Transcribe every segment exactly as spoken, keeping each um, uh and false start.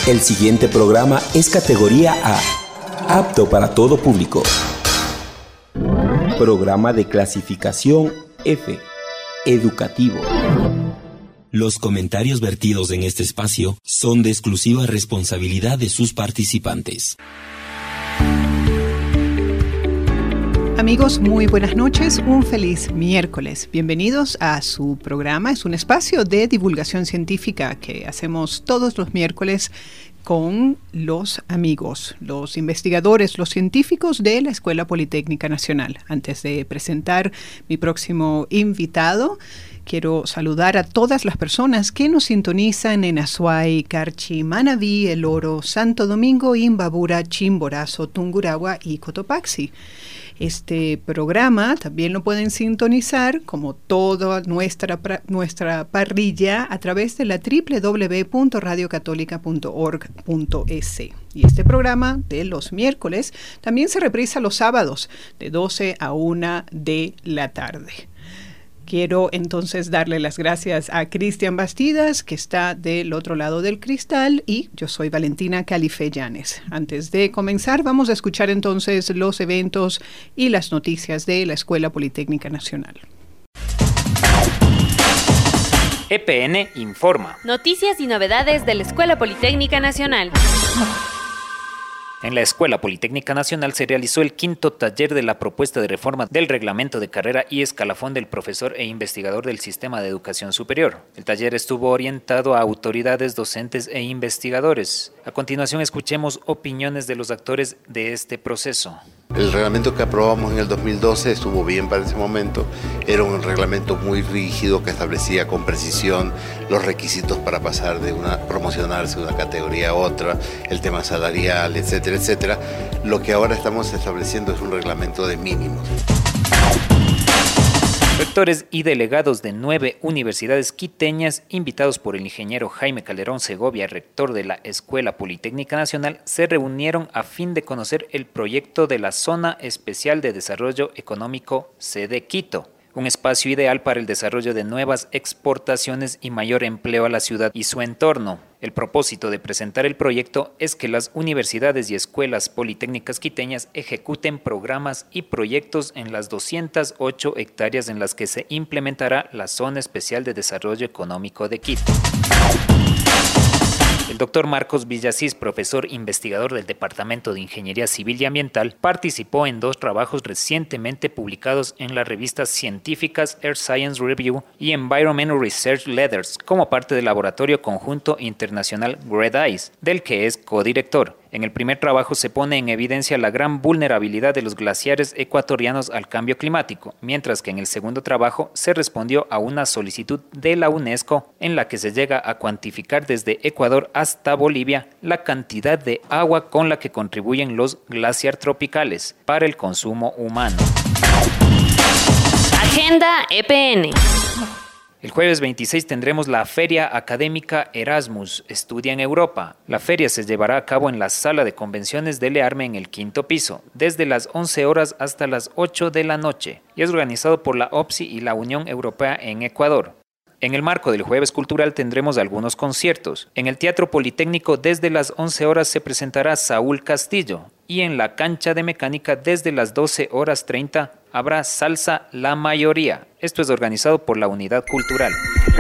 El siguiente programa es categoría A, apto para todo público. Programa de clasificación F, educativo. Los comentarios vertidos en este espacio son de exclusiva responsabilidad de sus participantes. Amigos, muy buenas noches, un feliz miércoles. Bienvenidos a su programa. Es un espacio de divulgación científica que hacemos todos los miércoles con los amigos, los investigadores, los científicos de la Escuela Politécnica Nacional. Antes de presentar mi próximo invitado, quiero saludar a todas las personas que nos sintonizan en Azuay, Carchi, Manabí, El Oro, Santo Domingo, Imbabura, Chimborazo, Tungurahua y Cotopaxi. Este programa también lo pueden sintonizar, como toda nuestra, nuestra parrilla, a través de la doble u doble u doble u punto radio católica punto org punto es. Y este programa de los miércoles también se reprisa los sábados de doce a una de la tarde. Quiero entonces darle las gracias a Cristian Bastidas, que está del otro lado del cristal, y yo soy Valentina Calife Llanes. Antes de comenzar, vamos a escuchar entonces los eventos y las noticias de la Escuela Politécnica Nacional. E P N informa. Noticias y novedades de la Escuela Politécnica Nacional. En la Escuela Politécnica Nacional se realizó el quinto taller de la propuesta de reforma del reglamento de carrera y escalafón del profesor e investigador del Sistema de Educación Superior. El taller estuvo orientado a autoridades, docentes e investigadores. A continuación, escuchemos opiniones de los actores de este proceso. El reglamento que aprobamos en el dos mil doce estuvo bien para ese momento. Era un reglamento muy rígido que establecía con precisión los requisitos para pasar de una, promocionarse de una categoría a otra, el tema salarial, etcétera, etcétera. Lo que ahora estamos estableciendo es un reglamento de mínimos. Rectores y delegados de nueve universidades quiteñas, invitados por el ingeniero Jaime Calderón Segovia, rector de la Escuela Politécnica Nacional, se reunieron a fin de conocer el proyecto de la Zona Especial de Desarrollo Económico C D Quito, un espacio ideal para el desarrollo de nuevas exportaciones y mayor empleo a la ciudad y su entorno. El propósito de presentar el proyecto es que las universidades y escuelas politécnicas quiteñas ejecuten programas y proyectos en las doscientas ocho hectáreas en las que se implementará la Zona Especial de Desarrollo Económico de Quito. El doctor Marcos Villasís, profesor investigador del Departamento de Ingeniería Civil y Ambiental, participó en dos trabajos recientemente publicados en las revistas científicas Earth Science Review y Environmental Research Letters como parte del Laboratorio Conjunto Internacional GREDICE, del que es codirector. En el primer trabajo se pone en evidencia la gran vulnerabilidad de los glaciares ecuatorianos al cambio climático, mientras que en el segundo trabajo se respondió a una solicitud de la UNESCO en la que se llega a cuantificar desde Ecuador hasta Bolivia la cantidad de agua con la que contribuyen los glaciar tropicales para el consumo humano. Agenda E P N. El jueves veintiséis tendremos la Feria Académica Erasmus, Estudia en Europa. La feria se llevará a cabo en la Sala de Convenciones de Learme en el quinto piso, desde las once horas hasta las ocho de la noche, y es organizado por la O P S I y la Unión Europea en Ecuador. En el marco del Jueves Cultural tendremos algunos conciertos. En el Teatro Politécnico desde las once horas se presentará Saúl Castillo y en la Cancha de Mecánica desde las doce horas treinta habrá Salsa La Mayoría. Esto es organizado por la Unidad Cultural.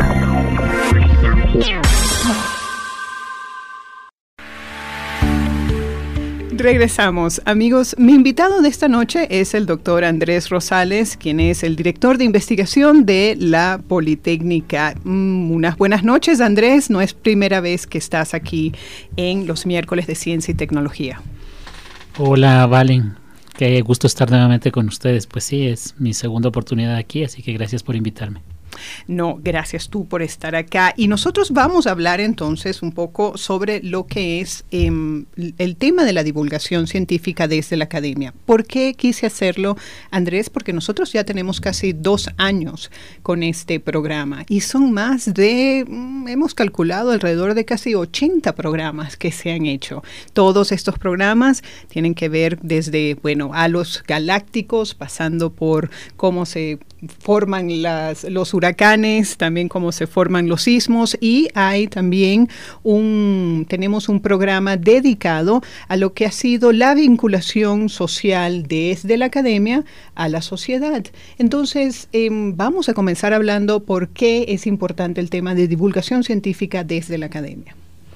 Regresamos. Amigos, mi invitado de esta noche es el doctor Andrés Rosales, quien es el director de investigación de la Politécnica. Mm, unas buenas noches, Andrés. No es primera vez que estás aquí en los miércoles de Ciencia y Tecnología. Hola, Valen. Qué gusto estar nuevamente con ustedes. Pues sí, es mi segunda oportunidad aquí, así que gracias por invitarme. No, gracias tú por estar acá. Y nosotros vamos a hablar entonces un poco sobre lo que es eh, el tema de la divulgación científica desde la academia. ¿Por qué quise hacerlo, Andrés? Porque nosotros ya tenemos casi dos años con este programa y son más de, hemos calculado alrededor de casi ochenta programas que se han hecho. Todos estos programas tienen que ver desde, bueno, halos galácticos, pasando por cómo se forman las, los huracanes, huracanes, también cómo se forman los sismos, y hay también un, tenemos un programa dedicado a lo que ha sido la vinculación social desde la academia a la sociedad. Entonces, eh, vamos a comenzar hablando por qué es importante el tema de divulgación científica desde la academia.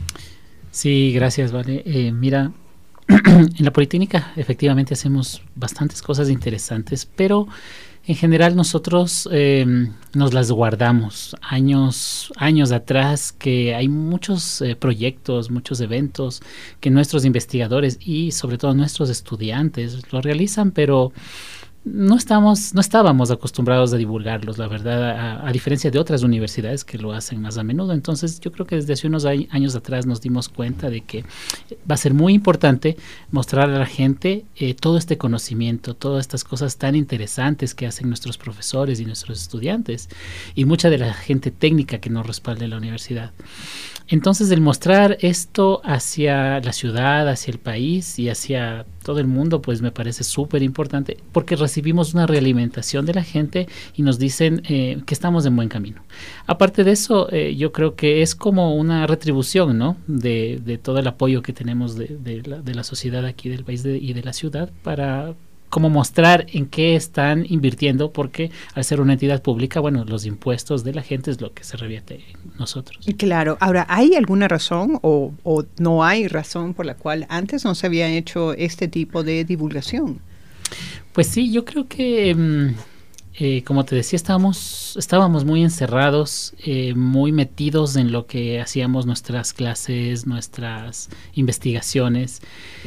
Sí, gracias, Vale. Eh, mira, en la Politécnica efectivamente hacemos bastantes cosas interesantes, pero en general nosotros eh, nos las guardamos años, años atrás, que hay muchos eh, proyectos, muchos eventos que nuestros investigadores y sobre todo nuestros estudiantes lo realizan, pero no estamos, no estábamos acostumbrados a divulgarlos, la verdad, a, a diferencia de otras universidades que lo hacen más a menudo. Entonces yo creo que desde hace unos años atrás nos dimos cuenta de que va a ser muy importante mostrar a la gente eh, todo este conocimiento, todas estas cosas tan interesantes que hacen nuestros profesores y nuestros estudiantes y mucha de la gente técnica que nos respalda en la universidad. Entonces, el mostrar esto hacia la ciudad, hacia el país y hacia todo el mundo, pues me parece súper importante, porque recibimos una realimentación de la gente y nos dicen eh, que estamos en buen camino. Aparte de eso, eh, yo creo que es como una retribución, ¿no?, de, de todo el apoyo que tenemos de, de, la, de la sociedad aquí del país de, y de la ciudad para como mostrar en qué están invirtiendo, porque al ser una entidad pública, bueno, los impuestos de la gente es lo que se revierte en nosotros. Claro. Ahora, ¿hay alguna razón o, o no hay razón por la cual antes no se había hecho este tipo de divulgación? Pues sí, yo creo que, eh, como te decía, estábamos, estábamos muy encerrados, eh, muy metidos en lo que hacíamos nuestras clases, nuestras investigaciones,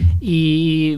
y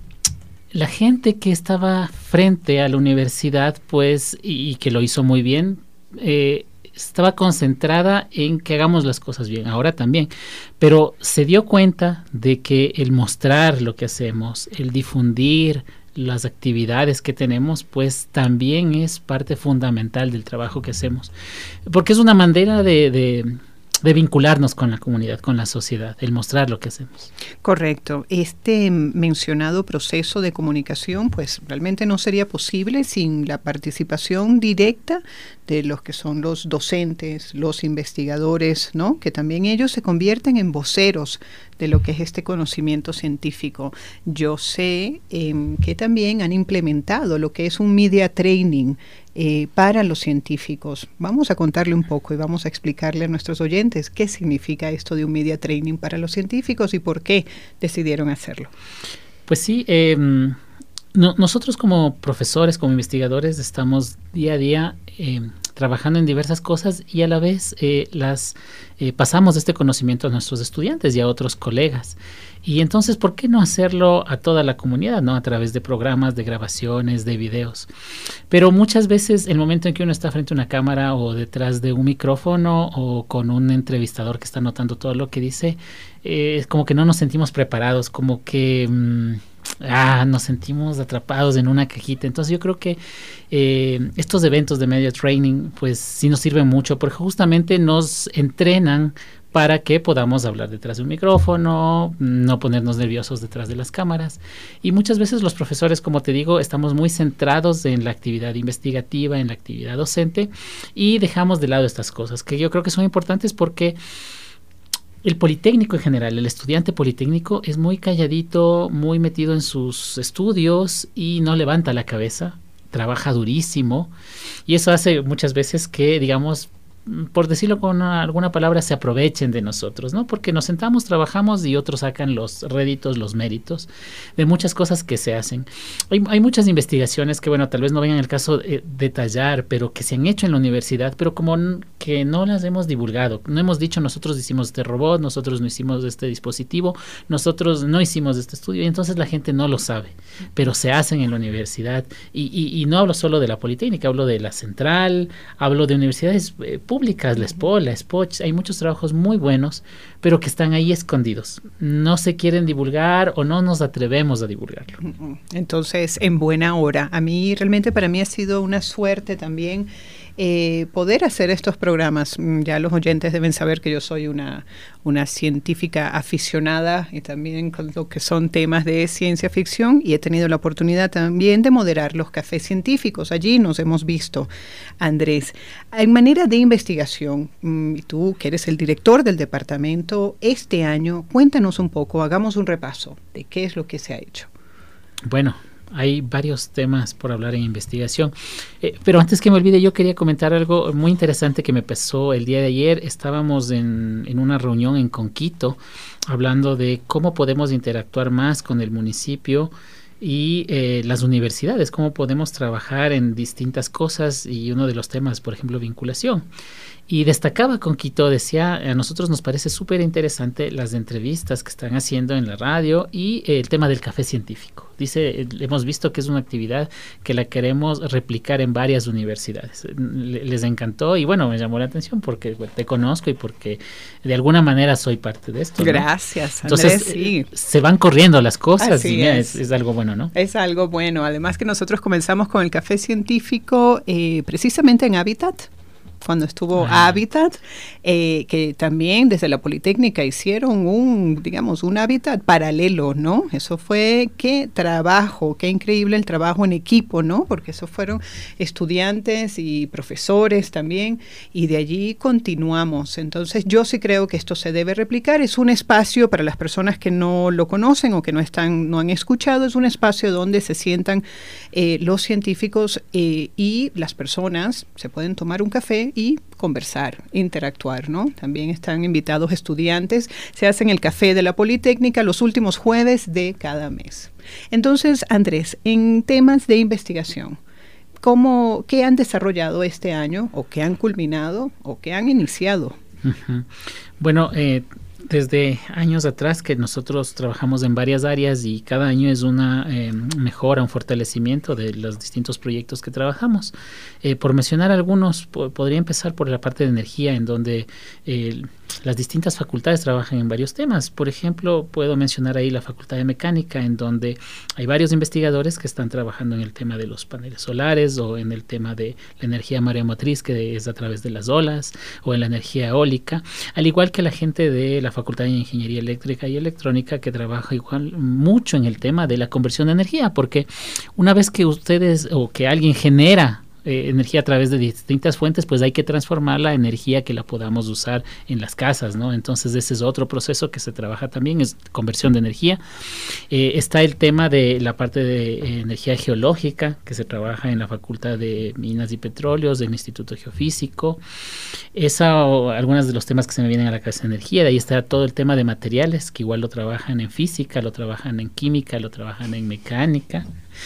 la gente que estaba frente a la universidad, pues, y, y que lo hizo muy bien, eh, estaba concentrada en que hagamos las cosas bien, ahora también, pero se dio cuenta de que el mostrar lo que hacemos, el difundir las actividades que tenemos, pues también es parte fundamental del trabajo que hacemos, porque es una manera de... de de vincularnos con la comunidad, con la sociedad, el mostrar lo que hacemos. Correcto. Este mencionado proceso de comunicación, pues realmente no sería posible sin la participación directa de los que son los docentes, los investigadores, ¿no?, que también ellos se convierten en voceros de lo que es este conocimiento científico. Yo sé eh, que también han implementado lo que es un media training Eh, para los científicos. Vamos a contarle un poco y vamos a explicarle a nuestros oyentes qué significa esto de un media training para los científicos y por qué decidieron hacerlo. Pues sí, eh, no, nosotros como profesores, como investigadores, estamos día a día eh, trabajando en diversas cosas y a la vez eh, las eh, pasamos este conocimiento a nuestros estudiantes y a otros colegas. Y entonces, ¿por qué no hacerlo a toda la comunidad, ¿no?, a través de programas, de grabaciones, de videos? Pero muchas veces el momento en que uno está frente a una cámara o detrás de un micrófono o con un entrevistador que está anotando todo lo que dice, eh, es como que no nos sentimos preparados, como que mmm, ah, nos sentimos atrapados en una cajita. Entonces yo creo que eh, estos eventos de media training pues sí nos sirven mucho porque justamente nos entrenan para que podamos hablar detrás de un micrófono, no ponernos nerviosos detrás de las cámaras. Y muchas veces los profesores, como te digo, estamos muy centrados en la actividad investigativa, en la actividad docente, y dejamos de lado estas cosas, que yo creo que son importantes porque el politécnico en general, el estudiante politécnico es muy calladito, muy metido en sus estudios y no levanta la cabeza, trabaja durísimo, y eso hace muchas veces que, digamos, por decirlo con una, alguna palabra, se aprovechen de nosotros, ¿no? Porque nos sentamos, trabajamos y otros sacan los réditos, los méritos de muchas cosas que se hacen. Hay, hay muchas investigaciones que, bueno, tal vez no vengan el caso de detallar, pero que se han hecho en la universidad, pero como n- que no las hemos divulgado. No hemos dicho, nosotros hicimos este robot, nosotros no hicimos este dispositivo, nosotros no hicimos este estudio, y entonces la gente no lo sabe, pero se hacen en la universidad. Y, y, y no hablo solo de la Politécnica, hablo de la Central, hablo de universidades eh, públicas, la SPO, la SPOCH, hay muchos trabajos muy buenos, pero que están ahí escondidos. No se quieren divulgar o no nos atrevemos a divulgarlo. Entonces, en buena hora. A mí, realmente para mí ha sido una suerte también eh, poder hacer estos programas. Ya los oyentes deben saber que yo soy una, una científica aficionada y también con lo que son temas de ciencia ficción, y he tenido la oportunidad también de moderar los cafés científicos. Allí nos hemos visto, Andrés. En manera de investigación, y tú que eres el director del departamento, este año, cuéntanos un poco, hagamos un repaso de qué es lo que se ha hecho. Bueno, hay varios temas por hablar en investigación, eh, pero antes que me olvide, yo quería comentar algo muy interesante que me pasó el día de ayer. Estábamos en, en una reunión en Conquito hablando de cómo podemos interactuar más con el municipio y eh, las universidades, cómo podemos trabajar en distintas cosas, y uno de los temas, por ejemplo, vinculación. Y destacaba Conquito, decía, a nosotros nos parece súper interesante las entrevistas que están haciendo en la radio y eh, el tema del café científico. Dice, eh, hemos visto que es una actividad que la queremos replicar en varias universidades. Le, les encantó y bueno, me llamó la atención porque bueno, te conozco y porque de alguna manera soy parte de esto, ¿no? Gracias, Andrés. Entonces, sí. eh, se van corriendo las cosas. Así y mira, es. Es, es algo bueno, ¿no? Es algo bueno. Además que nosotros comenzamos con el café científico eh, precisamente en Hábitat, cuando estuvo ah. Hábitat, eh, que también desde la Politécnica hicieron un, digamos, un Hábitat paralelo, ¿no? Eso fue, qué trabajo, qué increíble el trabajo en equipo, ¿no? Porque eso fueron estudiantes y profesores también, y de allí continuamos. Entonces, yo sí creo que esto se debe replicar. Es un espacio para las personas que no lo conocen o que no están, no han escuchado, es un espacio donde se sientan eh, los científicos eh, y las personas se pueden tomar un café y conversar, interactuar, ¿no? También están invitados estudiantes. Se hace en el Café de la Politécnica los últimos jueves de cada mes. Entonces, Andrés, en temas de investigación, ¿cómo, qué han desarrollado este año, o qué han culminado, o qué han iniciado? Uh-huh. Bueno, eh, desde años atrás que nosotros trabajamos en varias áreas y cada año es una eh, mejora, un fortalecimiento de los distintos proyectos que trabajamos. Eh, por mencionar algunos, po- podría empezar por la parte de energía, en donde eh, las distintas facultades trabajan en varios temas. Por ejemplo, puedo mencionar ahí la Facultad de Mecánica, en donde hay varios investigadores que están trabajando en el tema de los paneles solares, o en el tema de la energía mareomotriz, que es a través de las olas, o en la energía eólica, al igual que la gente de la Facultad de Ingeniería Eléctrica y Electrónica, que trabaja igual mucho en el tema de la conversión de energía, porque una vez que ustedes o que alguien genera Eh, energía a través de distintas fuentes, pues hay que transformarla a energía que la podamos usar en las casas, ¿no? Entonces ese es otro proceso que se trabaja también, es conversión de energía. Eh, está el tema de la parte de eh, energía geológica, que se trabaja en la Facultad de Minas y Petróleos, del Instituto Geofísico. Esa o algunos de los temas que se me vienen a la cabeza de energía. De ahí está todo el tema de materiales, que igual lo trabajan en física, lo trabajan en química, lo trabajan en mecánica.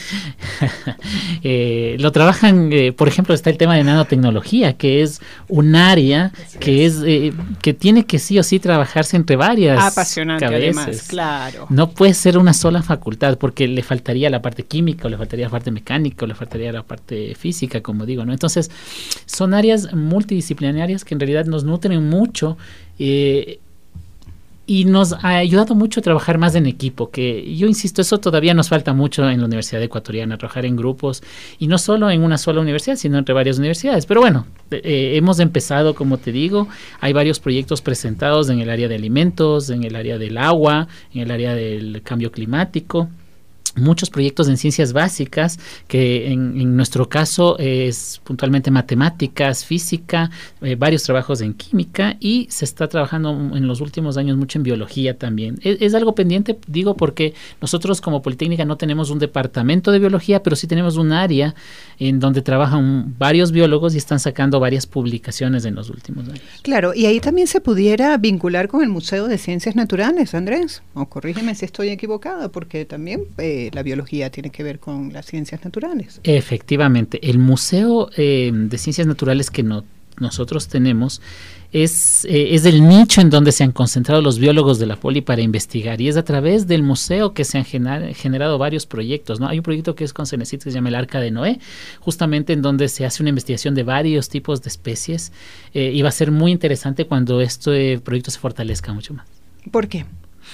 eh, lo trabajan, eh, por ejemplo, está el tema de nanotecnología, que es un área que es eh, que tiene que sí o sí trabajarse entre varias apasionante cabezas. Además, claro. No puede ser una sola facultad, porque le faltaría la parte química, o le faltaría la parte mecánica, o le faltaría la parte física, como digo, ¿no? Entonces, son áreas multidisciplinarias que en realidad nos nutren mucho, eh, y nos ha ayudado mucho a trabajar más en equipo, que yo insisto, eso todavía nos falta mucho en la Universidad Ecuatoriana, trabajar en grupos, y no solo en una sola universidad, sino entre varias universidades. Pero bueno, eh, hemos empezado, como te digo, hay varios proyectos presentados en el área de alimentos, en el área del agua, en el área del cambio climático. Muchos proyectos en ciencias básicas, que en, en nuestro caso es puntualmente matemáticas, física, eh, varios trabajos en química, y se está trabajando en los últimos años mucho en biología también. Es, es algo pendiente, digo, porque nosotros como Politécnica no tenemos un departamento de biología, pero sí tenemos un área en donde trabajan varios biólogos y están sacando varias publicaciones en los últimos años. Claro, y ahí también se pudiera vincular con el Museo de Ciencias Naturales, Andrés, o corrígeme si estoy equivocada, porque también eh, la biología tiene que ver con las ciencias naturales. Efectivamente, el Museo eh, de Ciencias Naturales que no, nosotros tenemos es, eh, es el nicho en donde se han concentrado los biólogos de la Poli para investigar, y es a través del museo que se han gener, generado varios proyectos, ¿no? Hay un proyecto que es con Cenecit que se llama el Arca de Noé, justamente en donde se hace una investigación de varios tipos de especies, eh, y va a ser muy interesante cuando este proyecto se fortalezca mucho más. ¿Por qué?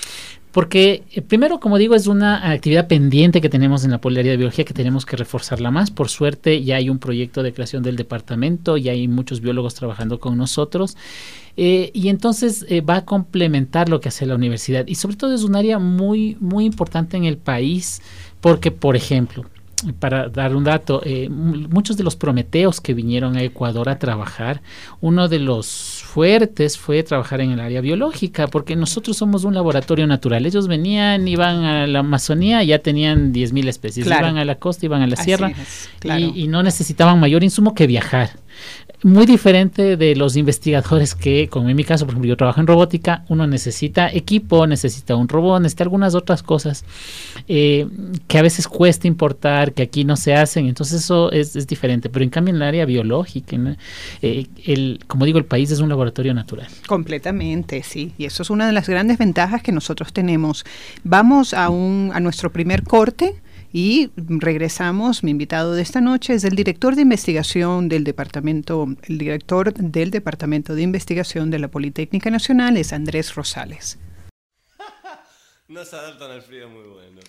Porque eh, primero, como digo, es una actividad pendiente que tenemos en la Poliárea de Biología que tenemos que reforzarla más. Por suerte ya hay un proyecto de creación del departamento, ya hay muchos biólogos trabajando con nosotros. Eh, y entonces eh, va a complementar lo que hace la universidad. Y sobre todo es un área muy, muy importante en el país porque, por ejemplo, para dar un dato, eh, muchos de los prometeos que vinieron a Ecuador a trabajar, uno de los fuertes fue trabajar en el área biológica, porque nosotros somos un laboratorio natural. Ellos venían, iban a la Amazonía, ya tenían diez mil especies, claro. Iban a la costa, iban a la sierra, es, claro. y, y no necesitaban mayor insumo que viajar. Muy diferente de los investigadores que, como en mi caso, por ejemplo, yo trabajo en robótica, uno necesita equipo, necesita un robot, necesita algunas otras cosas eh, que a veces cuesta importar, que aquí no se hacen, entonces eso es, es diferente. Pero en cambio en el área biológica, ¿no? eh, el, como digo, el país es un laboratorio natural. Completamente, sí, y eso es una de las grandes ventajas que nosotros tenemos. Vamos a, un, a nuestro primer corte. Y regresamos. Mi invitado de esta noche es el director de investigación del departamento, el director del Departamento de Investigación de la Politécnica Nacional es Andrés Rosales. No se adaptan al frío, muy bueno.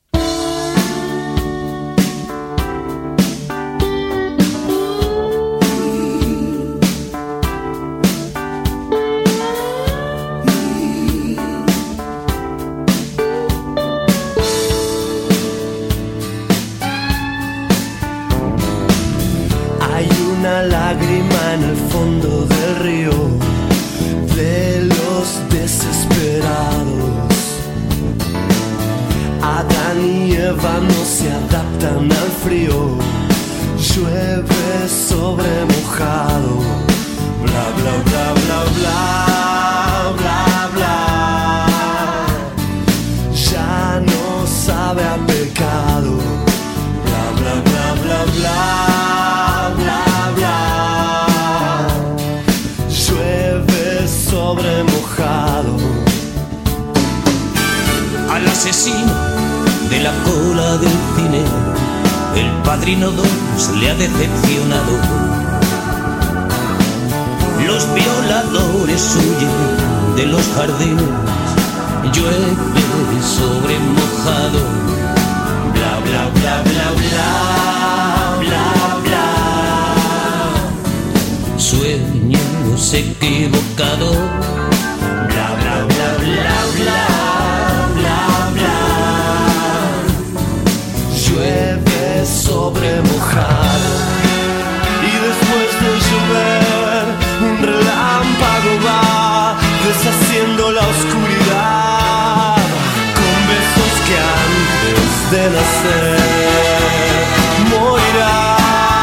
Una lágrima en el fondo del río de los desesperados. Adán y Eva no se adaptan al frío. Llueve sobre mojado. Bla bla bla bla bla bla bla. Ya no sabe a pecado. Bla bla bla bla bla. Sobre mojado. Al asesino de la cola del cine, el Padrino dos le ha decepcionado. Los violadores huyen de los jardines, llueve sobre mojado. Bla bla bla bla bla bla bla. Sueños equivocados. Bla bla bla bla bla bla bla. Llueve sobre mojado. Y después de llover un relámpago va deshaciendo la oscuridad con besos que antes de nacer morirán.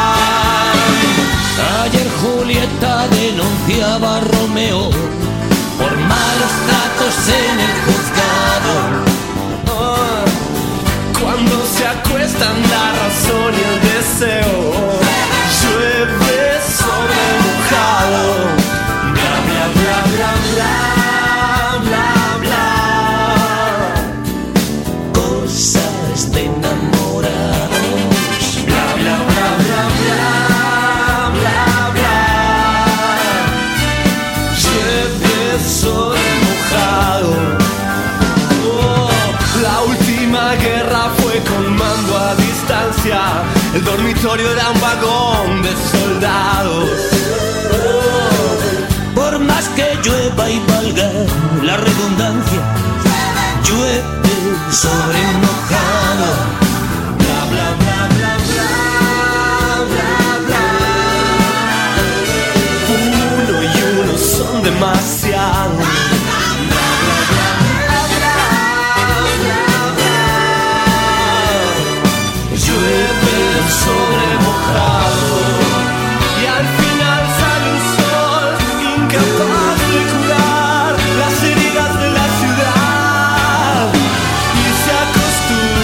Ayer Julieta denunciaba a Romeo por malos tratos en el juzgado. Oh, cuando se acuestan la razón y el deseo, llueve sobre mojado. Bla bla bla bla bla bla bla. Cosas de enamorados. Bla bla bla bla bla. Sobre mojado. Oh, la última guerra fue con mando a distancia. El dormitorio era un vagón de soldados. Oh, por más que llueva y valga la redundancia, llueve sobre mojado. Bla bla bla bla bla bla bla. Uno y uno son demasiado. Llueve sobre mojado. Y al final sale un sol incapaz de curar las heridas de la ciudad. Y se acostumbra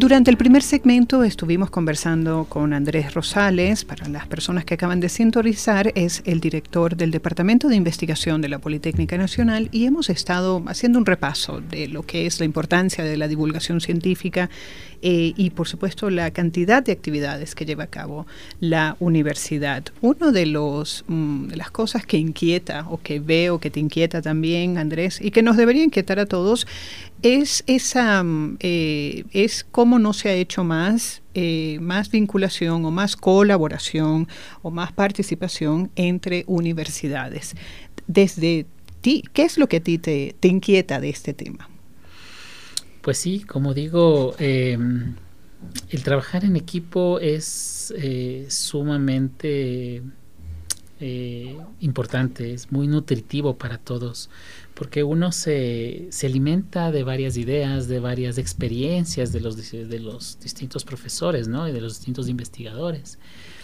Durante el primer segmento estuvimos conversando con Andrés Rosales. Para las personas que acaban de sintonizar, es el director del Departamento de Investigación de la Politécnica Nacional, y hemos estado haciendo un repaso de lo que es la importancia de la divulgación científica eh, y, por supuesto, la cantidad de actividades que lleva a cabo la universidad. Uno de los mm, de las cosas que inquieta, o que veo que te inquieta también, Andrés, y que nos debería inquietar a todos, es esa eh, es cómo no se ha hecho más eh, más vinculación o más colaboración o más participación entre universidades. Desde ti, ¿qué es lo que a ti te, te inquieta de este tema? Pues sí, como digo, eh, el trabajar en equipo es eh, sumamente eh, importante, es muy nutritivo para todos, porque uno se, se alimenta de varias ideas, de varias experiencias de los, de los distintos profesores, ¿no? Y de los distintos investigadores.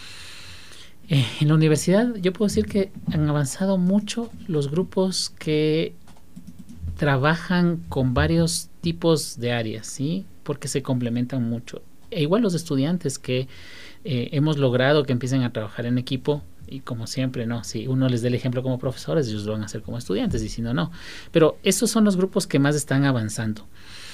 Eh, en la universidad yo puedo decir que han avanzado mucho los grupos que trabajan con varios tipos de áreas, ¿sí? Porque se complementan mucho. E igual los estudiantes que eh, hemos logrado que empiecen a trabajar en equipo. Y como siempre, ¿no? Si uno les da el ejemplo como profesores, ellos lo van a hacer como estudiantes, y si no, no. Pero esos son los grupos que más están avanzando.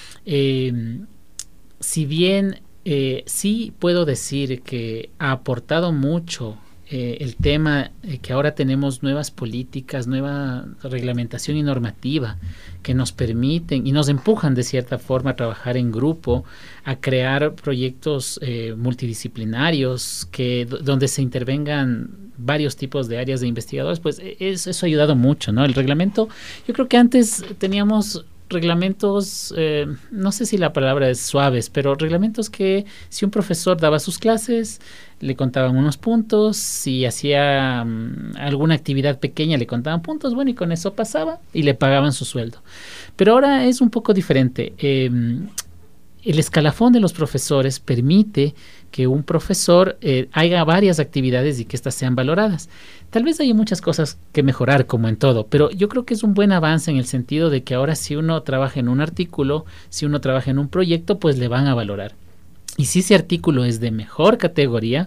Eh, si bien eh, sí puedo decir que ha aportado mucho eh, el tema eh, que ahora tenemos nuevas políticas, nueva reglamentación y normativa que nos permiten y nos empujan de cierta forma a trabajar en grupo, a crear proyectos eh, multidisciplinarios que donde se intervengan varios tipos de áreas de investigadores, pues es, eso ha ayudado mucho, ¿no? El reglamento, yo creo que antes teníamos reglamentos, eh, no sé si la palabra es suaves, pero reglamentos que si un profesor daba sus clases, le contaban unos puntos, si hacía um, alguna actividad pequeña le contaban puntos, bueno, y con eso pasaba y le pagaban su sueldo. Pero ahora es un poco diferente. Eh, el escalafón de los profesores permite que un profesor eh, haga varias actividades y que éstas sean valoradas. Tal vez hay muchas cosas que mejorar, como en todo, pero yo creo que es un buen avance en el sentido de que ahora si uno trabaja en un artículo, si uno trabaja en un proyecto, pues le van a valorar. Y si ese artículo es de mejor categoría,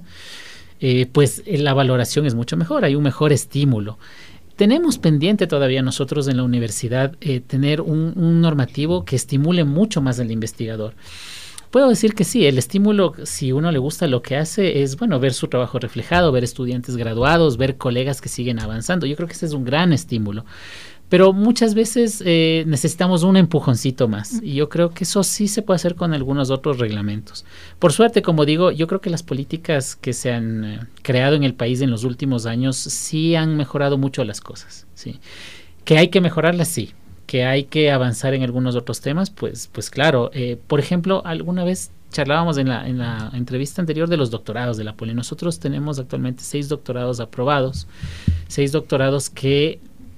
eh, pues eh, la valoración es mucho mejor, hay un mejor estímulo. Tenemos pendiente todavía nosotros en la universidad eh, tener un, un normativo que estimule mucho más al investigador. Puedo decir que sí, el estímulo, si uno le gusta lo que hace, es bueno ver su trabajo reflejado, ver estudiantes graduados, ver colegas que siguen avanzando. Yo creo que ese es un gran estímulo. Pero muchas veces eh, necesitamos un empujoncito más. Y yo creo que eso sí se puede hacer con algunos otros reglamentos. Por suerte, como digo, yo creo que las políticas que se han eh, creado en el país en los últimos años sí han mejorado mucho las cosas, ¿sí? Que hay que mejorarlas, sí. Que hay que avanzar en algunos otros temas, pues, pues claro. Eh, por ejemplo, alguna vez charlábamos en la, en la entrevista anterior de los doctorados de la Poli. Nosotros tenemos actualmente seis doctorados aprobados, seis doctorados que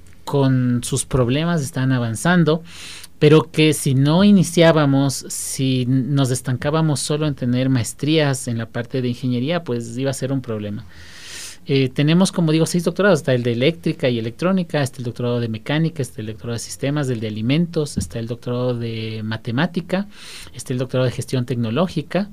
con sus problemas están avanzando, pero que si no iniciábamos, si nos estancábamos solo en tener maestrías en la parte de ingeniería, pues iba a ser un problema. Eh, tenemos, como digo, seis doctorados. Está el de eléctrica y electrónica, está el doctorado de mecánica, está el doctorado de sistemas, el de alimentos, está el doctorado de matemática, está el doctorado de gestión tecnológica,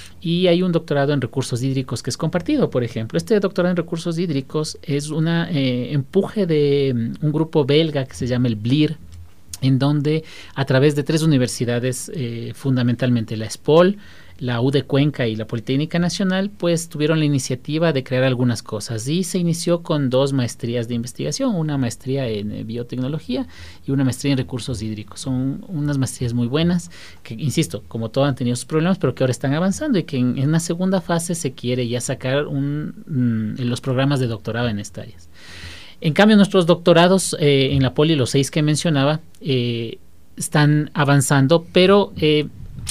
y hay un doctorado en recursos hídricos que es compartido, por ejemplo. Este doctorado en recursos hídricos es un eh, empuje de um, un grupo belga que se llama el B L I R, en donde a través de tres universidades, eh, fundamentalmente la ESPOL, la U de Cuenca y la Politécnica Nacional, pues tuvieron la iniciativa de crear algunas cosas, y se inició con dos maestrías de investigación, una maestría en eh, biotecnología y una maestría en recursos hídricos. Son unas maestrías muy buenas que, insisto, como todo han tenido sus problemas, pero que ahora están avanzando y que en, en una segunda fase se quiere ya sacar un, mm, en los programas de doctorado en estas áreas. En cambio, nuestros doctorados eh, en la Poli, los seis que mencionaba, eh, están avanzando, pero eh,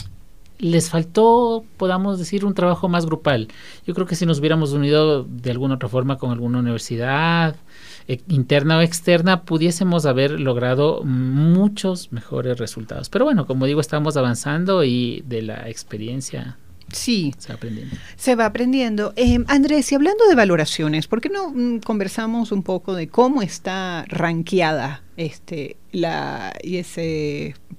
les faltó, podamos decir, un trabajo más grupal. Yo creo que si nos hubiéramos unido de alguna otra forma con alguna universidad eh, interna o externa, pudiésemos haber logrado muchos mejores resultados. Pero bueno, como digo, estamos avanzando y de la experiencia sí, se va aprendiendo. Se va aprendiendo. Eh, Andrés, y hablando de valoraciones, ¿por qué no mm, conversamos un poco de cómo está rankeada este, la I S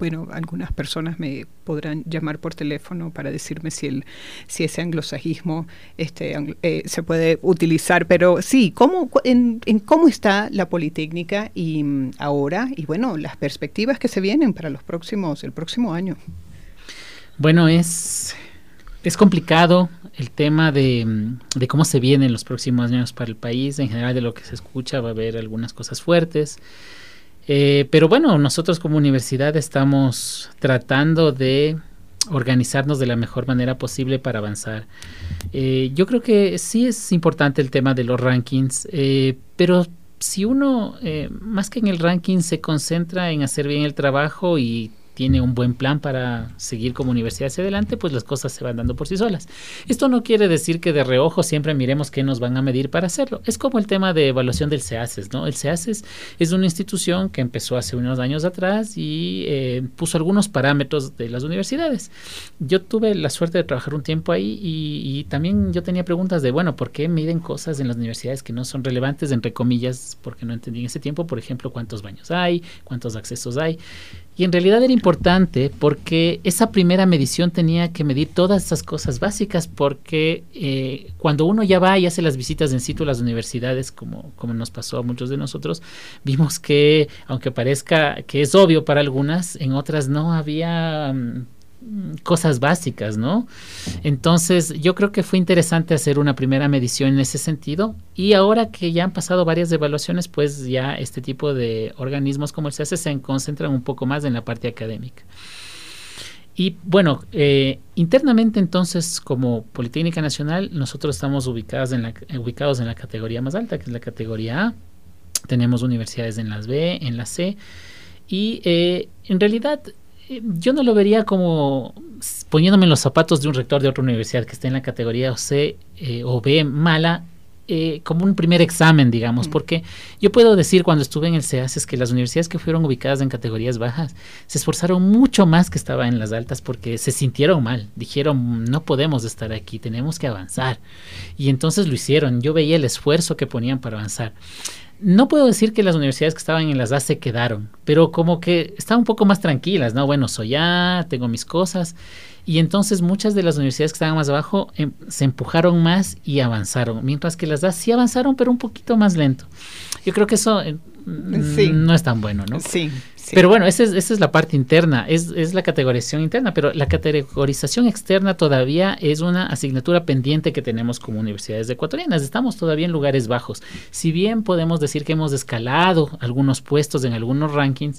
bueno, algunas personas me podrán llamar por teléfono para decirme si el si ese anglosajismo este, anglo, eh, se puede utilizar, pero sí, ¿cómo, en, en cómo está la Politécnica y um, ahora, y bueno, las perspectivas que se vienen para los próximos, el próximo año? Bueno, es, es complicado el tema de, de cómo se vienen los próximos años para el país. En general, de lo que se escucha va a haber algunas cosas fuertes. Eh, pero bueno, nosotros como universidad estamos tratando de organizarnos de la mejor manera posible para avanzar. Eh, yo creo que sí es importante el tema de los rankings, eh, pero si uno, eh, más que en el ranking, se concentra en hacer bien el trabajo y tiene un buen plan para seguir como universidad hacia adelante, pues las cosas se van dando por sí solas. Esto no quiere decir que de reojo siempre miremos qué nos van a medir para hacerlo. Es como el tema de evaluación del CEACES, ¿no? El CEACES es una institución que empezó hace unos años atrás y eh, puso algunos parámetros de las universidades. Yo tuve la suerte de trabajar un tiempo ahí y, y también yo tenía preguntas de, bueno, ¿por qué miden cosas en las universidades que no son relevantes, entre comillas, porque no entendí en ese tiempo? Por ejemplo, ¿cuántos baños hay? ¿Cuántos accesos hay? Y en realidad era importante porque esa primera medición tenía que medir todas esas cosas básicas, porque eh, cuando uno ya va y hace las visitas en situ a las universidades, como, como nos pasó a muchos de nosotros, vimos que, aunque parezca que es obvio para algunas, en otras no había um, cosas básicas, ¿no? Entonces yo creo que fue interesante hacer una primera medición en ese sentido, y ahora que ya han pasado varias evaluaciones, pues ya este tipo de organismos como el CEACES se concentran un poco más en la parte académica. Y bueno, eh, internamente entonces como Politécnica Nacional nosotros estamos ubicados en la, ubicados en la categoría más alta, que es la categoría A. Tenemos universidades en las B, en la C, y eh, en realidad yo no lo vería como poniéndome en los zapatos de un rector de otra universidad que esté en la categoría C eh, o B mala, eh, como un primer examen, digamos, mm. porque yo puedo decir cuando estuve en el CEACES que las universidades que fueron ubicadas en categorías bajas se esforzaron mucho más que estaban en las altas, porque se sintieron mal, dijeron no podemos estar aquí, tenemos que avanzar, y entonces lo hicieron. Yo veía el esfuerzo que ponían para avanzar. No puedo decir que las universidades que estaban en las A se quedaron, pero como que estaban un poco más tranquilas, ¿no? Bueno, soy A, tengo mis cosas. Y entonces muchas de las universidades que estaban más abajo em, se empujaron más y avanzaron, mientras que las A sí avanzaron, pero un poquito más lento. Yo creo que eso eh, sí. no es tan bueno, ¿no? Sí. Sí. Pero bueno, esa es, esa es la parte interna, es, es la categorización interna, pero la categorización externa todavía es una asignatura pendiente que tenemos como universidades ecuatorianas. Estamos todavía en lugares bajos. Si bien podemos decir que hemos escalado algunos puestos en algunos rankings,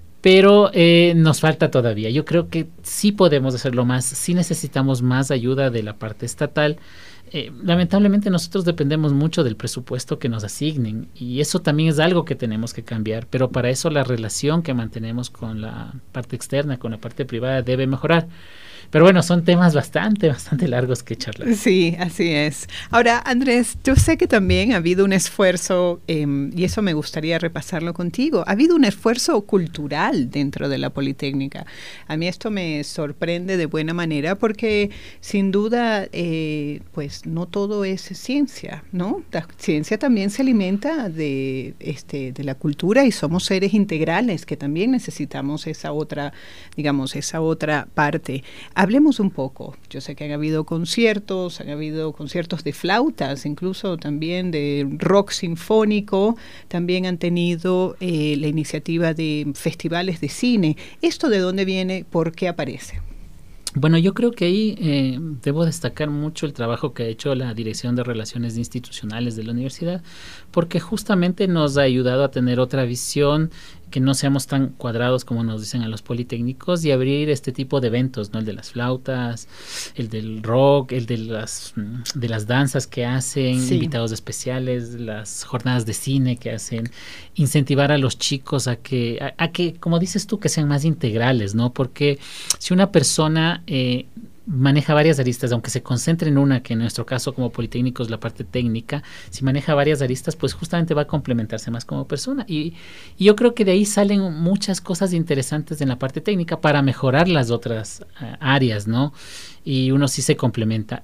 pero eh, nos falta todavía. Yo creo que sí podemos hacerlo más, sí necesitamos más ayuda de la parte estatal. Eh, lamentablemente nosotros dependemos mucho del presupuesto que nos asignen, y eso también es algo que tenemos que cambiar, pero para eso la relación que mantenemos con la parte externa, con la parte privada, debe mejorar. Pero bueno, son temas bastante, bastante largos que charlar. Sí, así es. Ahora, Andrés, yo sé que también ha habido un esfuerzo, eh, y eso me gustaría repasarlo contigo, ha habido un esfuerzo cultural dentro de la Politécnica. A mí esto me sorprende de buena manera porque, sin duda, eh, pues no todo es ciencia, ¿no? La ciencia también se alimenta de, este, de la cultura, y somos seres integrales que también necesitamos esa otra, digamos, esa otra parte. Hablemos un poco. Yo sé que han habido conciertos, han habido conciertos de flautas, incluso también de rock sinfónico, también han tenido eh, la iniciativa de festivales de cine. ¿Esto de dónde viene? ¿Por qué aparece? Bueno, yo creo que ahí eh, debo destacar mucho el trabajo que ha hecho la Dirección de Relaciones Institucionales de la universidad, porque justamente nos ha ayudado a tener otra visión, que no seamos tan cuadrados como nos dicen a los politécnicos, y abrir este tipo de eventos, ¿no? El de las flautas, el del rock, el de las de las danzas que hacen, sí. invitados especiales, las jornadas de cine que hacen, incentivar a los chicos a que, a, a que, como dices tú, que sean más integrales, ¿no? Porque si una persona eh, maneja varias aristas, aunque se concentre en una, que en nuestro caso como politécnicos la parte técnica, si maneja varias aristas, pues justamente va a complementarse más como persona, y, y yo creo que de ahí salen muchas cosas interesantes en la parte técnica para mejorar las otras uh, áreas, ¿no? Y uno sí se complementa.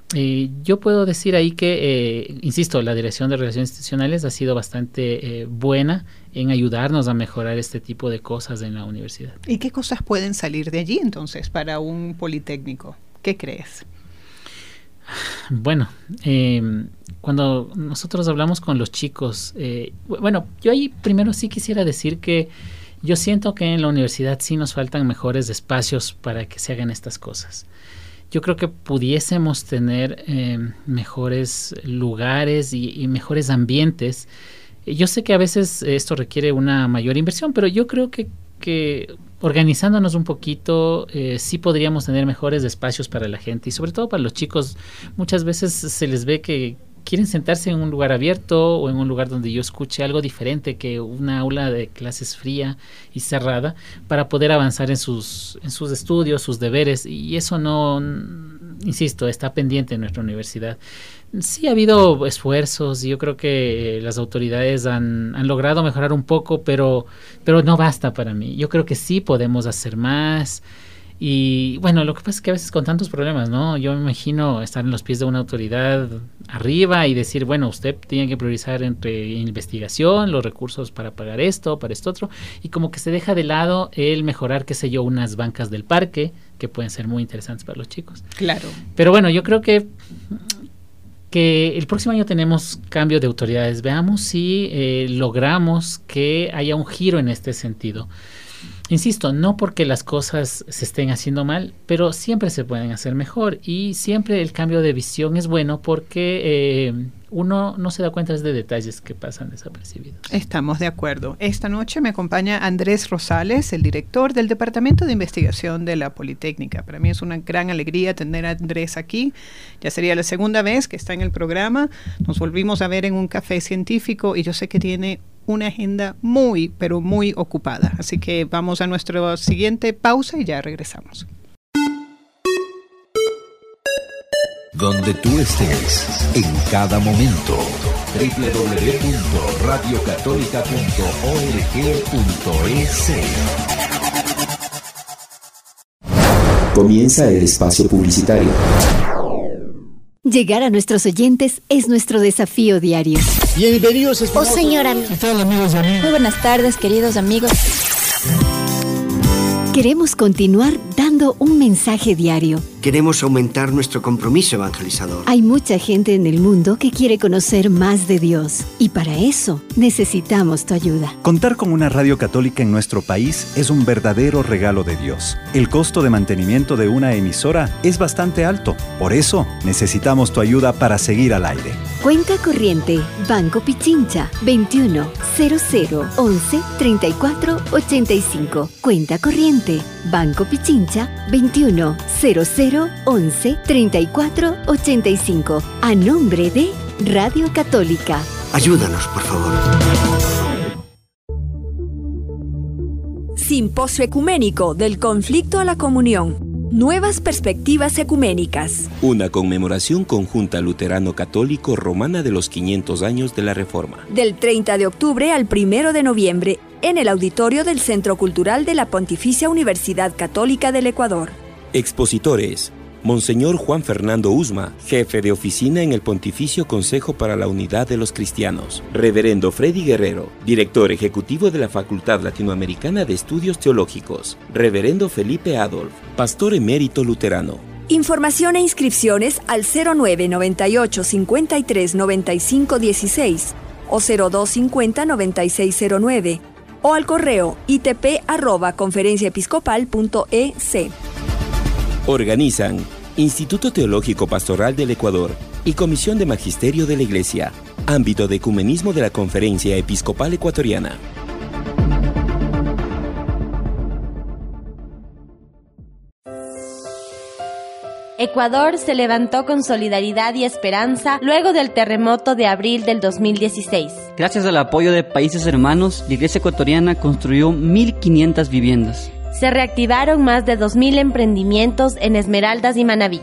Eh, yo puedo decir ahí que, eh, insisto, la Dirección de Relaciones Institucionales ha sido bastante eh, buena en ayudarnos a mejorar este tipo de cosas en la universidad. ¿Y qué cosas pueden salir de allí entonces para un politécnico? ¿Qué crees? Bueno, eh, cuando nosotros hablamos con los chicos, eh, bueno, yo ahí primero sí quisiera decir que yo siento que en la universidad sí nos faltan mejores espacios para que se hagan estas cosas. Yo creo que pudiésemos tener eh, mejores lugares y, y mejores ambientes. Yo sé que a veces esto requiere una mayor inversión, pero yo creo que, que organizándonos un poquito eh, sí podríamos tener mejores espacios para la gente y sobre todo para los chicos. Muchas veces se les ve que quieren sentarse en un lugar abierto o en un lugar donde yo escuche algo diferente que una aula de clases fría y cerrada para poder avanzar en sus, en sus estudios, sus deberes, y eso no, insisto, está pendiente en nuestra universidad. Sí ha habido esfuerzos y yo creo que las autoridades han, han logrado mejorar un poco, pero, pero no basta para mí. Yo creo que sí podemos hacer más. Y bueno, lo que pasa es que a veces con tantos problemas, ¿no? Yo me imagino estar en los pies de una autoridad arriba y decir, bueno, usted tiene que priorizar entre investigación, los recursos para pagar esto, para esto otro, y como que se deja de lado el mejorar, qué sé yo, unas bancas del parque, que pueden ser muy interesantes para los chicos. Claro. Pero bueno, yo creo que que el próximo año tenemos cambio de autoridades. Veamos si eh, logramos que haya un giro en este sentido. Insisto, no porque las cosas se estén haciendo mal, pero siempre se pueden hacer mejor y siempre el cambio de visión es bueno porque eh, uno no se da cuenta de detalles que pasan desapercibidos. Estamos de acuerdo. Esta noche me acompaña Andrés Rosales, el director del Departamento de Investigación de la Politécnica. Para mí es una gran alegría tener a Andrés aquí. Ya sería la segunda vez que está en el programa. Nos volvimos a ver en un café científico y yo sé que tiene una agenda muy, pero muy ocupada. Así que vamos a nuestra siguiente pausa y ya regresamos. Donde tú estés, en cada momento. doble u doble u doble u punto radio católica punto org punto es. Comienza el espacio publicitario. Llegar a nuestros oyentes es nuestro desafío diario. Bienvenidos, estimados. Oh, señora. ¿Qué tal, amigos y amigas? Muy buenas tardes, queridos amigos. Queremos continuar dando un mensaje diario. Queremos aumentar nuestro compromiso evangelizador. Hay mucha gente en el mundo que quiere conocer más de Dios y para eso necesitamos tu ayuda. Contar con una radio católica en nuestro país es un verdadero regalo de Dios. El costo de mantenimiento de una emisora es bastante alto. Por eso necesitamos tu ayuda para seguir al aire. Cuenta corriente Banco Pichincha veintiuno cero cero once treinta y cuatro ochenta y cinco. Cuenta corriente Banco Pichincha veintiuno cero cero once treinta y cuatro ochenta y cinco. A nombre de Radio Católica. Ayúdanos, por favor. Simposio Ecuménico del Conflicto a la Comunión. Nuevas perspectivas ecuménicas. Una conmemoración conjunta luterano-católico romana de los quinientos años de la Reforma. Del treinta de octubre al primero de noviembre, en el auditorio del Centro Cultural de la Pontificia Universidad Católica del Ecuador. Expositores: Monseñor Juan Fernando Usma, jefe de oficina en el Pontificio Consejo para la Unidad de los Cristianos. Reverendo Freddy Guerrero, director ejecutivo de la Facultad Latinoamericana de Estudios Teológicos. Reverendo Felipe Adolf, pastor emérito luterano. Información e inscripciones al cero nueve noventa y ocho cincuenta y tres noventa y cinco dieciséis o cero dos cincuenta noventa y seis cero nueve o al correo itp arroba conferencia episcopal punto e c. Organizan Instituto Teológico Pastoral del Ecuador y Comisión de Magisterio de la Iglesia, ámbito de ecumenismo de la Conferencia Episcopal Ecuatoriana. Ecuador se levantó con solidaridad y esperanza luego del terremoto de abril del dos mil dieciséis. Gracias al apoyo de países hermanos, la Iglesia ecuatoriana construyó mil quinientas viviendas. Se reactivaron más de dos mil emprendimientos en Esmeraldas y Manabí.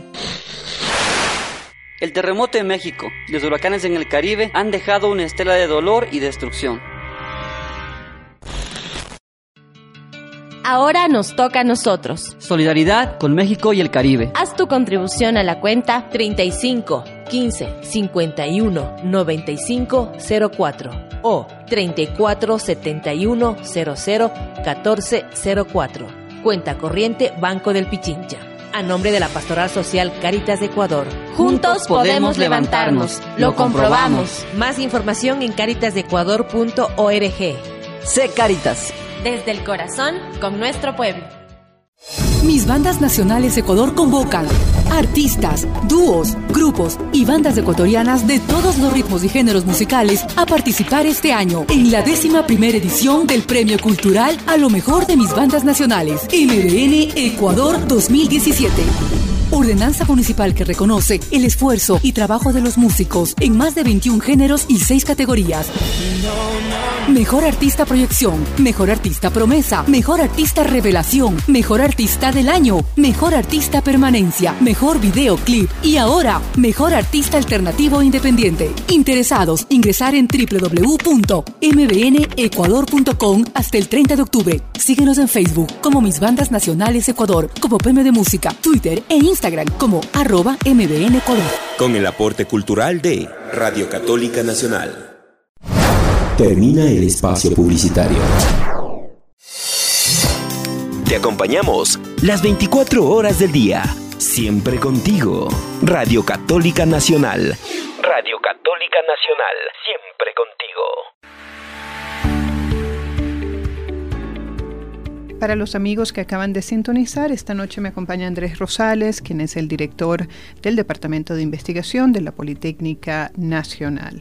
El terremoto en México y los huracanes en el Caribe han dejado una estela de dolor y destrucción. Ahora nos toca a nosotros. Solidaridad con México y el Caribe. Haz tu contribución a la cuenta treinta y cinco, quince, cincuenta y uno, noventa y cinco, cero cuatro o treinta y cuatro, setenta y uno, cero cero, catorce, cero cuatro. Cuenta corriente Banco del Pichincha. A nombre de la Pastoral Social Cáritas de Ecuador. Juntos podemos levantarnos. Lo comprobamos. Más información en cáritas de ecuador punto org. Sé Cáritas. Desde el corazón, con nuestro pueblo. Mis Bandas Nacionales Ecuador convocan artistas, dúos, grupos y bandas ecuatorianas de todos los ritmos y géneros musicales a participar este año en la décima primera edición del Premio Cultural a lo mejor de Mis Bandas Nacionales, M B N Ecuador dos mil diecisiete. Ordenanza municipal que reconoce el esfuerzo y trabajo de los músicos en más de veintiún géneros y seis categorías. Mejor Artista Proyección, Mejor Artista Promesa, Mejor Artista Revelación, Mejor Artista del Año, Mejor Artista Permanencia, Mejor Videoclip y ahora Mejor Artista Alternativo Independiente. Interesados, ingresar en doble u doble u doble u punto m b n ecuador punto com hasta el treinta de octubre. Síguenos en Facebook como Mis Bandas Nacionales Ecuador, como Premio de Música, Twitter e Instagram como arroba M B N Ecuador. Con el aporte cultural de Radio Católica Nacional. Termina el espacio publicitario. Te acompañamos las veinticuatro horas del día, siempre contigo. Radio Católica Nacional. Radio Católica Nacional, siempre contigo. Para los amigos que acaban de sintonizar, esta noche me acompaña Andrés Rosales, quien es el director del Departamento de Investigación de la Politécnica Nacional.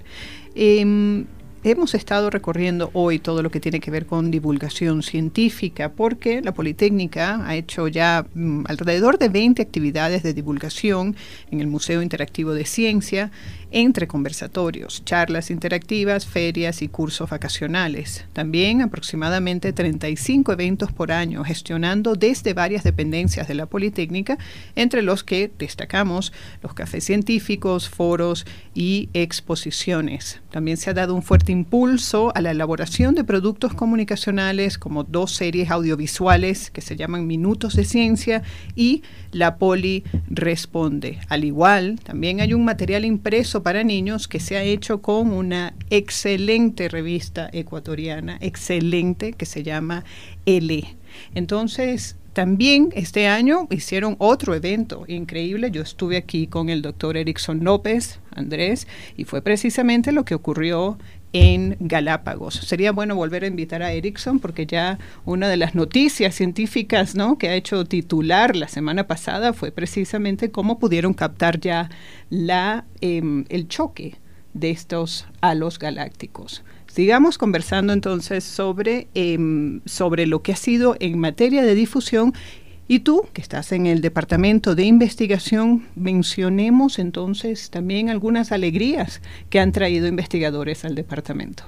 Eh, Hemos estado recorriendo hoy todo lo que tiene que ver con divulgación científica, porque la Politécnica ha hecho ya mm, alrededor de veinte actividades de divulgación en el Museo Interactivo de Ciencia, entre conversatorios, charlas interactivas, ferias y cursos vacacionales. También aproximadamente treinta y cinco eventos por año, gestionando desde varias dependencias de la Politécnica, entre los que destacamos los cafés científicos, foros y exposiciones. También se ha dado un fuerte impulso a la elaboración de productos comunicacionales como dos series audiovisuales que se llaman Minutos de Ciencia y La Poli Responde. Al igual, también hay un material impreso para niños que se ha hecho con una excelente revista ecuatoriana, excelente, que se llama L. Entonces, también este año hicieron otro evento increíble. Yo estuve aquí con el doctor Erickson López, Andrés, y fue precisamente lo que ocurrió en Galápagos. Sería bueno volver a invitar a Erickson porque ya una de las noticias científicas, ¿no?, que ha hecho titular la semana pasada fue precisamente cómo pudieron captar ya la, eh, el choque de estos halos galácticos. Sigamos conversando entonces sobre, eh, sobre lo que ha sido en materia de difusión. Y tú, que estás en el Departamento de Investigación, mencionemos entonces también algunas alegrías que han traído investigadores al departamento.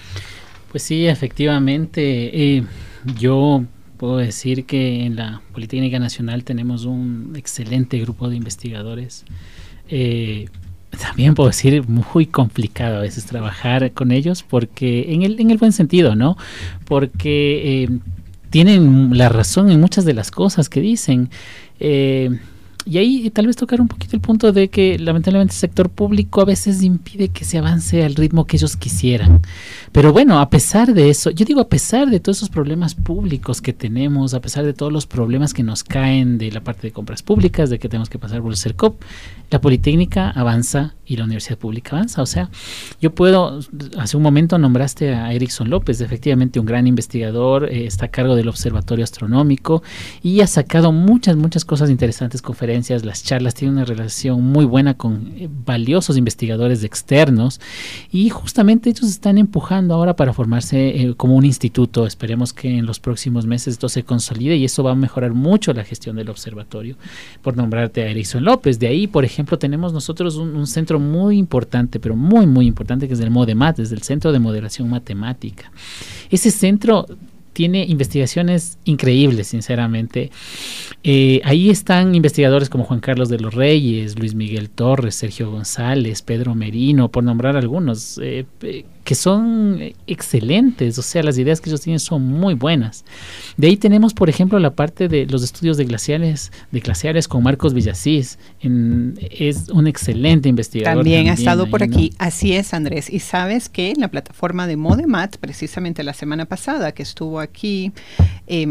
Pues sí, efectivamente, eh, yo puedo decir que en la Politécnica Nacional tenemos un excelente grupo de investigadores. Eh, También puedo decir muy complicado a veces trabajar con ellos, porque en el en el buen sentido, ¿no? Porque eh, tienen la razón en muchas de las cosas que dicen. Eh, y ahí tal vez tocar un poquito el punto de que lamentablemente el sector público a veces impide que se avance al ritmo que ellos quisieran. Pero bueno, a pesar de eso, yo digo a pesar de todos esos problemas públicos que tenemos, a pesar de todos los problemas que nos caen de la parte de compras públicas, de que tenemos que pasar por el CERCOP, la Politécnica avanza y la Universidad Pública avanza. O sea, yo puedo, hace un momento nombraste a Erickson López, efectivamente un gran investigador, eh, está a cargo del Observatorio Astronómico y ha sacado muchas, muchas cosas interesantes, conferencias, las charlas, tiene una relación muy buena con eh, valiosos investigadores externos y justamente ellos están empujando ahora para formarse eh, como un instituto. Esperemos que en los próximos meses esto se consolide y eso va a mejorar mucho la gestión del observatorio, por nombrarte a Erickson López. De ahí, por ejemplo, tenemos nosotros un, un centro muy importante, pero muy, muy importante, que es el MODEMAT, es el Centro de Modelación Matemática. Ese centro tiene investigaciones increíbles, sinceramente. Eh, ahí están investigadores como Juan Carlos de los Reyes, Luis Miguel Torres, Sergio González, Pedro Merino, por nombrar algunos, eh, eh, que son excelentes, o sea, las ideas que ellos tienen son muy buenas. De ahí tenemos, por ejemplo, la parte de los estudios de glaciares, de glaciares con Marcos Villasís, en, es un excelente investigador. También, también ha estado ahí, por ¿no? aquí, así es, Andrés, y sabes que en la plataforma de Modemat, precisamente la semana pasada que estuvo aquí, eh,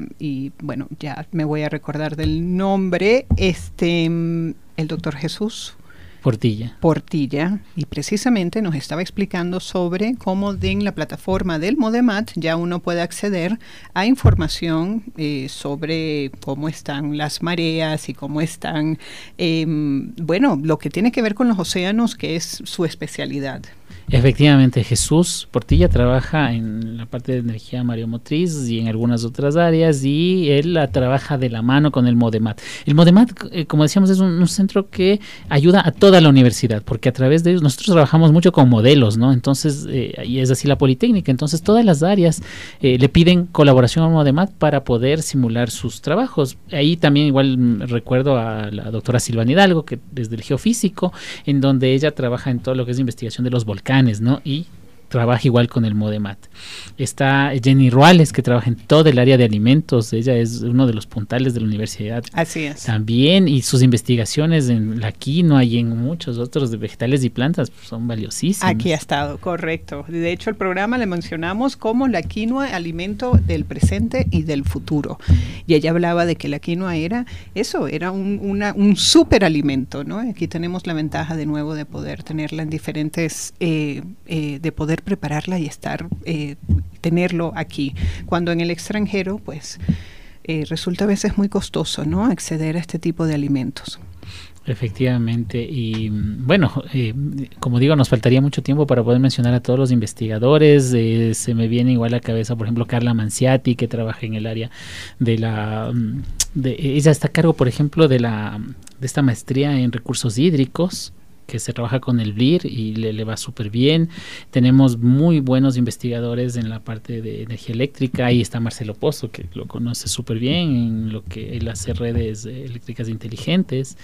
y bueno, ya me voy a recordar del nombre, este, el doctor Jesús Portilla. Portilla, y precisamente nos estaba explicando sobre cómo de en la plataforma del Modemat ya uno puede acceder a información eh, sobre cómo están las mareas y cómo están, eh, bueno, lo que tiene que ver con los océanos, que es su especialidad. Efectivamente, Jesús Portilla trabaja en la parte de energía mareomotriz y en algunas otras áreas, y él la trabaja de la mano con el Modemat. El Modemat, eh, como decíamos, es un, un centro que ayuda a toda la universidad, porque a través de ellos nosotros trabajamos mucho con modelos, ¿no? Entonces, eh, y es así la Politécnica, entonces todas las áreas eh, le piden colaboración al Modemat para poder simular sus trabajos. Ahí también igual mm, recuerdo a la doctora Silvana Hidalgo, que desde el geofísico, en donde ella trabaja en todo lo que es investigación de los volcanes, ¿no? Y trabaja igual con el Modemat. Está Jenny Ruales, que trabaja en todo el área de alimentos. Ella es uno de los puntales de la universidad. Así es. También, y sus investigaciones en la quinoa y en muchos otros de vegetales y plantas pues, son valiosísimas. Aquí ha estado, correcto. De hecho, el programa le mencionamos como la quinoa, alimento del presente y del futuro. Y ella hablaba de que la quinoa era eso, era un, una, un superalimento, ¿no? Aquí tenemos la ventaja de nuevo de poder tenerla en diferentes, eh, eh, de poder prepararla y estar, eh, tenerlo aquí. Cuando en el extranjero, pues, eh, resulta a veces muy costoso, ¿no? Acceder a este tipo de alimentos. Efectivamente, y bueno, eh, como digo, nos faltaría mucho tiempo para poder mencionar a todos los investigadores. Eh, se me viene igual a la cabeza, por ejemplo, Carla Manciati, que trabaja en el área de la... De, ella está a cargo, por ejemplo, de la de esta maestría en recursos hídricos, que se trabaja con el B L I R y le, le va súper bien. Tenemos muy buenos investigadores en la parte de energía eléctrica. Ahí está Marcelo Pozo, que lo conoce súper bien en lo que él hace redes eléctricas inteligentes.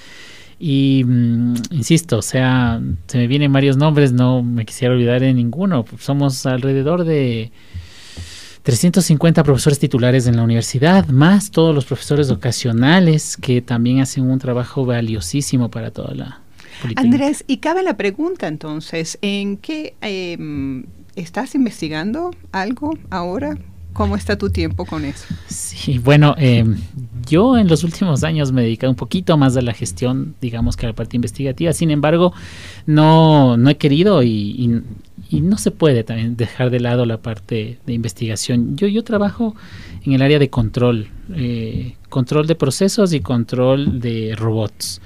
Y mm, insisto, o sea, se me vienen varios nombres, no me quisiera olvidar de ninguno. Somos alrededor de trescientos cincuenta profesores titulares en la universidad, más todos los profesores ocasionales que también hacen un trabajo valiosísimo para toda la Politécnica. Andrés, y cabe la pregunta entonces, ¿en qué eh, estás investigando algo ahora? ¿Cómo está tu tiempo con eso? Sí, bueno, eh, yo en los últimos años me he dedicado un poquito más a la gestión, digamos que a la parte investigativa. Sin embargo, no, no he querido y, y, y no se puede también dejar de lado la parte de investigación. Yo, yo trabajo en el área de control, eh, control de procesos y control de robots.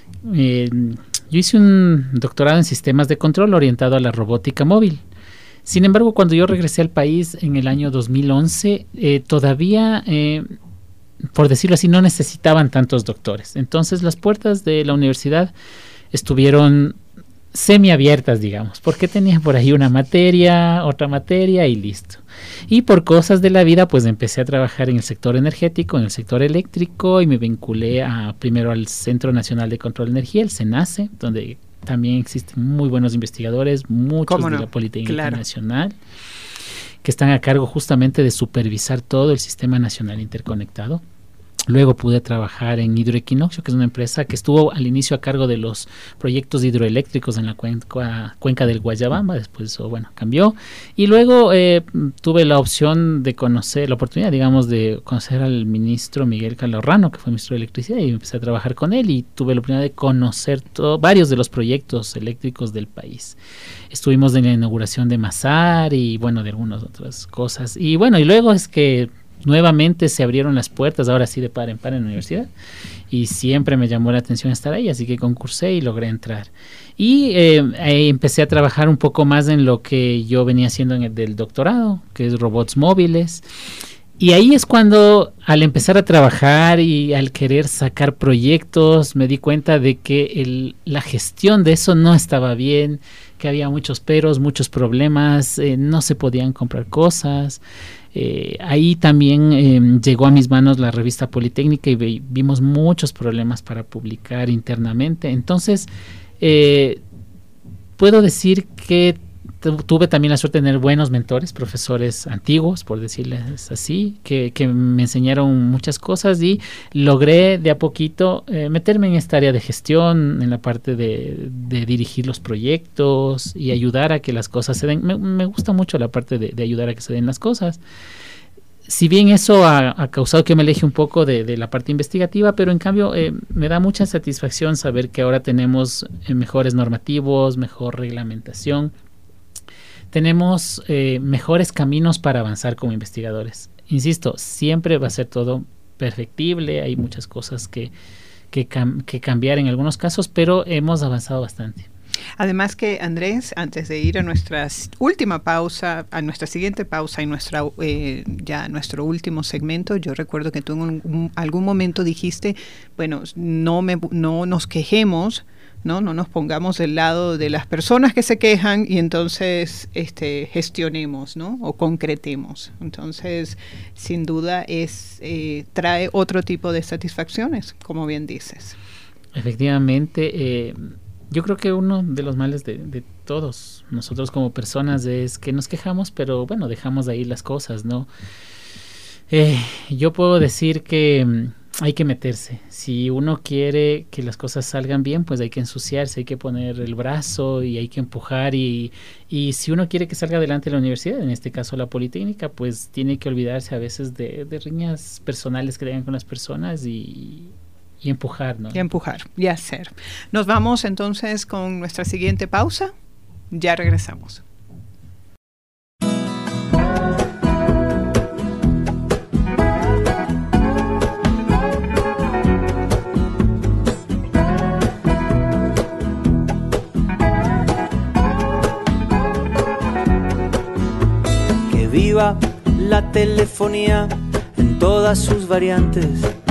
Eh, yo hice un doctorado en sistemas de control orientado a la robótica móvil. Sin embargo, cuando yo regresé al país en el año dos mil once, eh, todavía, eh, por decirlo así, no necesitaban tantos doctores. Entonces las puertas de la universidad estuvieron semiabiertas, digamos, porque tenía por ahí una materia, otra materia y listo. Y por cosas de la vida, pues empecé a trabajar en el sector energético, en el sector eléctrico, y me vinculé a, primero al Centro Nacional de Control de Energía, el CENACE, donde también existen muy buenos investigadores, muchos no? de la Politécnica claro. Nacional, que están a cargo justamente de supervisar todo el Sistema Nacional Interconectado. Luego pude trabajar en Hidroequinoccio, que es una empresa que estuvo al inicio a cargo de los proyectos hidroeléctricos en la cuenca, cuenca del Guayabamba. Después eso, bueno, cambió. Y luego eh, tuve la opción de conocer, la oportunidad, digamos, de conocer al ministro Miguel Calorrano, que fue ministro de Electricidad, y empecé a trabajar con él y tuve la oportunidad de conocer todo, varios de los proyectos eléctricos del país. Estuvimos en la inauguración de Masar y, bueno, de algunas otras cosas. Y, bueno, y luego es que nuevamente se abrieron las puertas, ahora sí de par en par en la universidad, y siempre me llamó la atención estar ahí, así que concursé y logré entrar. Y eh, empecé a trabajar un poco más en lo que yo venía haciendo en el del doctorado, que es robots móviles. Y ahí es cuando, al empezar a trabajar y al querer sacar proyectos, me di cuenta de que el, la gestión de eso no estaba bien, que había muchos peros, muchos problemas, eh, no se podían comprar cosas. Eh, ahí también eh, llegó a mis manos la revista Politécnica y ve, vimos muchos problemas para publicar internamente. Entonces, eh, puedo decir que tuve también la suerte de tener buenos mentores, profesores antiguos, por decirles así, que, que me enseñaron muchas cosas y logré de a poquito eh, meterme en esta área de gestión, en la parte de, de dirigir los proyectos y ayudar a que las cosas se den. Me, me gusta mucho la parte de, de ayudar a que se den las cosas. Si bien eso ha, ha causado que me aleje un poco de, de la parte investigativa, pero en cambio eh, me da mucha satisfacción saber que ahora tenemos eh, mejores normativos, mejor reglamentación. Tenemos eh, mejores caminos para avanzar como investigadores. Insisto, siempre va a ser todo perfectible, hay muchas cosas que, que, cam- que cambiar en algunos casos, pero hemos avanzado bastante. Además que, Andrés, antes de ir a nuestra última pausa, a nuestra siguiente pausa y nuestra eh, ya nuestro último segmento, yo recuerdo que tú en un, un, algún momento dijiste, bueno, no, me, no nos quejemos, ¿no? No nos pongamos del lado de las personas que se quejan y entonces este, gestionemos, ¿no? O concretemos. Entonces, sin duda, es eh, trae otro tipo de satisfacciones, como bien dices. Efectivamente, eh, yo creo que uno de los males de, de todos nosotros como personas es que nos quejamos, pero bueno, dejamos de ahí las cosas, ¿no? Eh, yo puedo decir que hay que meterse. Si uno quiere que las cosas salgan bien, pues hay que ensuciarse, hay que poner el brazo y hay que empujar. Y, y si uno quiere que salga adelante la universidad, en este caso la Politécnica, pues tiene que olvidarse a veces de, de riñas personales que tengan con las personas y, y empujar, ¿no? Y empujar, y hacer. Nos vamos entonces con nuestra siguiente pausa. Ya regresamos. Viva la telefonía en todas sus variantes.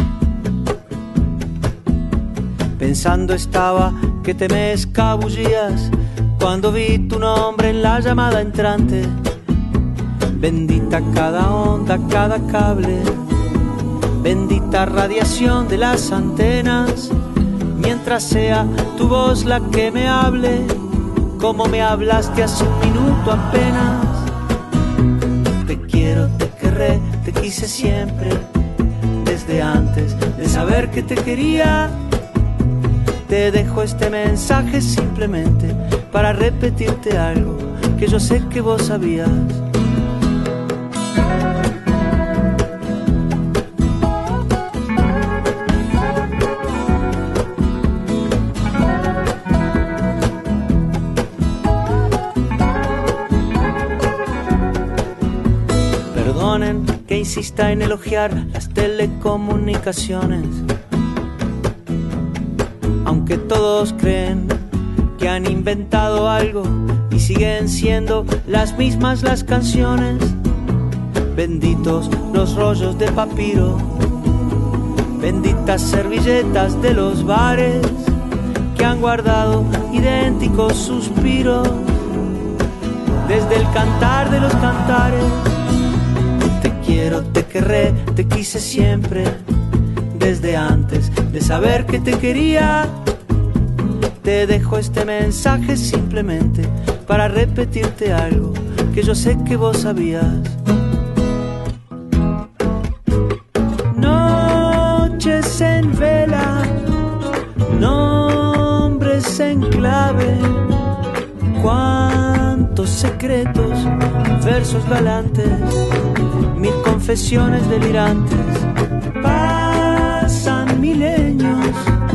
Pensando estaba que te me escabullías cuando vi tu nombre en la llamada entrante. Bendita cada onda, cada cable, bendita radiación de las antenas, mientras sea tu voz la que me hable, como me hablaste hace un minuto apenas. Te quiero, te querré, te quise siempre, desde antes de saber que te quería. Te dejo este mensaje simplemente para repetirte algo que yo sé que vos sabías. Que insista en elogiar las telecomunicaciones, aunque todos creen que han inventado algo y siguen siendo las mismas las canciones. Benditos los rollos de papiro, benditas servilletas de los bares que han guardado idénticos suspiros desde el cantar de los cantares. Te quiero, te querré, te quise siempre, desde antes de saber que te quería. Te dejo este mensaje simplemente para repetirte algo que yo sé que vos sabías. Noches en vela, nombres en clave, cuántos secretos, versos galantes, mil confesiones delirantes. Pasan milenios,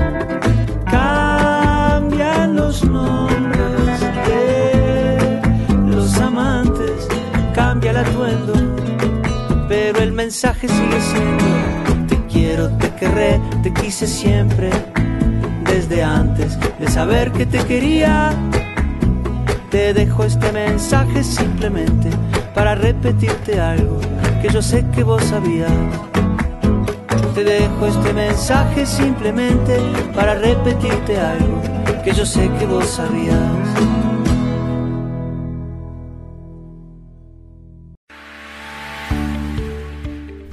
cambian los nombres de los amantes, cambia el atuendo, pero el mensaje sigue siendo: te quiero, te querré, te quise siempre, desde antes de saber que te quería. Te dejo este mensaje simplemente para repetirte algo que yo sé que vos sabías. Te dejo este mensaje simplemente para repetirte algo que yo sé que vos sabías.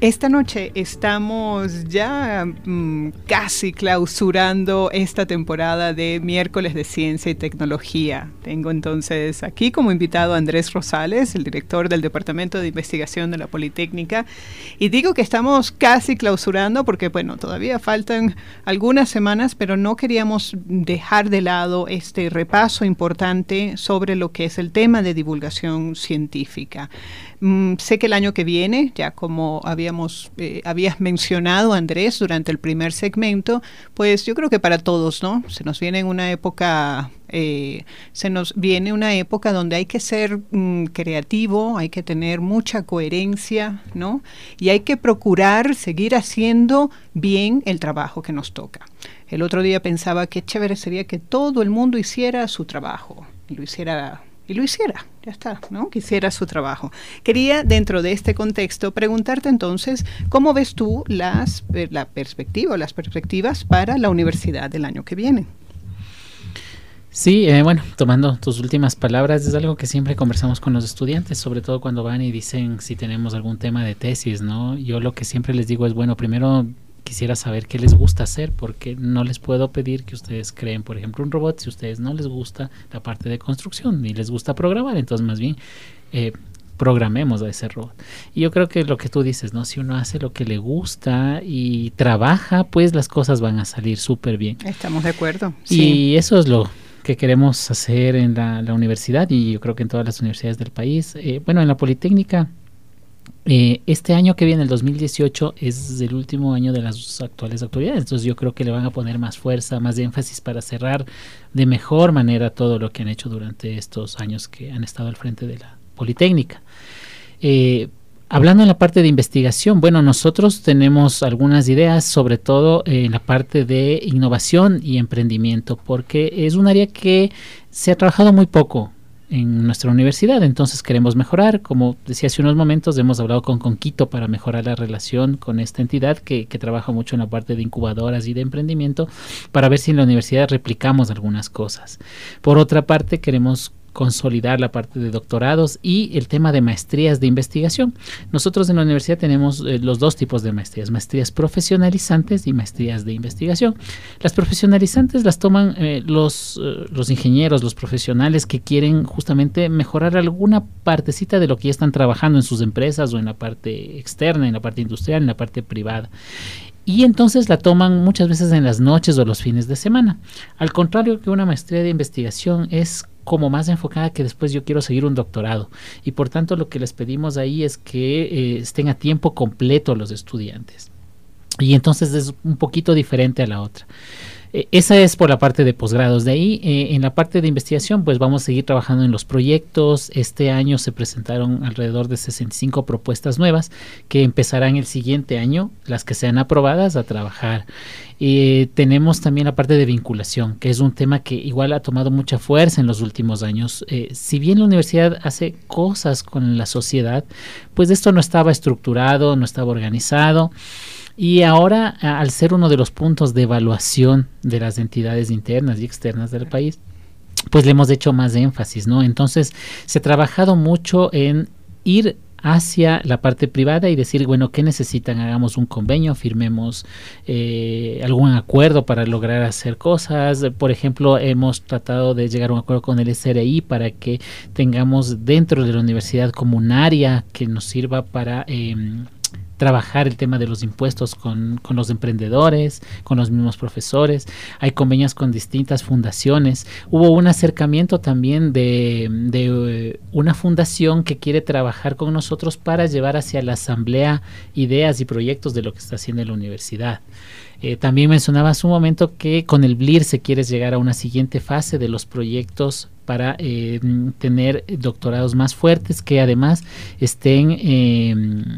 Esta noche estamos ya mmm, casi clausurando esta temporada de Miércoles de Ciencia y Tecnología. Tengo entonces aquí como invitado a Andrés Rosales, el director del Departamento de Investigación de la Politécnica. Y digo que estamos casi clausurando porque, bueno, todavía faltan algunas semanas, pero no queríamos dejar de lado este repaso importante sobre lo que es el tema de divulgación científica. Mm, sé que el año que viene, ya como habíamos eh, habías mencionado, Andrés, durante el primer segmento, pues yo creo que para todos, ¿no? Se nos viene una época, eh, se nos viene una época donde hay que ser mm, creativo, hay que tener mucha coherencia, ¿no? Y hay que procurar seguir haciendo bien el trabajo que nos toca. El otro día pensaba qué chévere sería que todo el mundo hiciera su trabajo, y lo hiciera Y lo hiciera, ya está, ¿no? Que hiciera su trabajo. Quería, dentro de este contexto, preguntarte entonces, ¿cómo ves tú las, la perspectiva, las perspectivas para la universidad del año que viene? Sí, eh, bueno, tomando tus últimas palabras, es algo que siempre conversamos con los estudiantes, sobre todo cuando van y dicen si tenemos algún tema de tesis, ¿no? Yo lo que siempre les digo es, bueno, primero quisiera saber qué les gusta hacer, porque no les puedo pedir que ustedes creen, por ejemplo, un robot si a ustedes no les gusta la parte de construcción ni les gusta programar. Entonces, más bien, eh, programemos a ese robot. Y yo creo que lo que tú dices, ¿no? Si uno hace lo que le gusta y trabaja, pues las cosas van a salir súper bien. Estamos de acuerdo. Y sí, eso es lo que queremos hacer en la, la universidad, y yo creo que en todas las universidades del país. Eh, bueno, en la Politécnica, Eh, este año que viene, el dos mil dieciocho, es el último año de las actuales autoridades, entonces yo creo que le van a poner más fuerza, más énfasis para cerrar de mejor manera todo lo que han hecho durante estos años que han estado al frente de la Politécnica. Eh, hablando en la parte de investigación, bueno, nosotros tenemos algunas ideas, sobre todo en la parte de innovación y emprendimiento, porque es un área que se ha trabajado muy poco en nuestra universidad, entonces queremos mejorar. Como decía hace unos momentos, hemos hablado con Conquito para mejorar la relación con esta entidad que, que trabaja mucho en la parte de incubadoras y de emprendimiento, para ver si en la universidad replicamos algunas cosas. Por otra parte, queremos consolidar la parte de doctorados y el tema de maestrías de investigación. Nosotros en la universidad tenemos eh, los dos tipos de maestrías, maestrías profesionalizantes y maestrías de investigación. Las profesionalizantes las toman eh, los, eh, los ingenieros, los profesionales que quieren justamente mejorar alguna partecita de lo que ya están trabajando en sus empresas o en la parte externa, en la parte industrial, en la parte privada. Y entonces la toman muchas veces en las noches o los fines de semana. Al contrario que una maestría de investigación es como más enfocada que después yo quiero seguir un doctorado. Y por tanto lo que les pedimos ahí es que eh, estén a tiempo completo los estudiantes. Y entonces es un poquito diferente a la otra. Eh, esa es por la parte de posgrados. De ahí, eh, en la parte de investigación, pues vamos a seguir trabajando en los proyectos. Este año se presentaron alrededor de sesenta y cinco propuestas nuevas que empezarán el siguiente año, las que sean aprobadas, a trabajar. Eh, tenemos también la parte de vinculación, que es un tema que igual ha tomado mucha fuerza en los últimos años. Eh, si bien la universidad hace cosas con la sociedad, pues esto no estaba estructurado, no estaba organizado. Y ahora, al ser uno de los puntos de evaluación de las entidades internas y externas del país, pues le hemos hecho más énfasis, ¿no? Entonces, se ha trabajado mucho en ir hacia la parte privada y decir, bueno, ¿qué necesitan? Hagamos un convenio, firmemos eh, algún acuerdo para lograr hacer cosas. Por ejemplo, hemos tratado de llegar a un acuerdo con el S R I para que tengamos dentro de la universidad como un área que nos sirva para Eh, trabajar el tema de los impuestos con, con los emprendedores, con los mismos profesores. Hay convenios con distintas fundaciones. Hubo un acercamiento también de, de una fundación que quiere trabajar con nosotros para llevar hacia la asamblea ideas y proyectos de lo que está haciendo la universidad. Eh, también mencionaba hace un momento que con el B L I R se quiere llegar a una siguiente fase de los proyectos para eh, tener doctorados más fuertes que además estén Eh,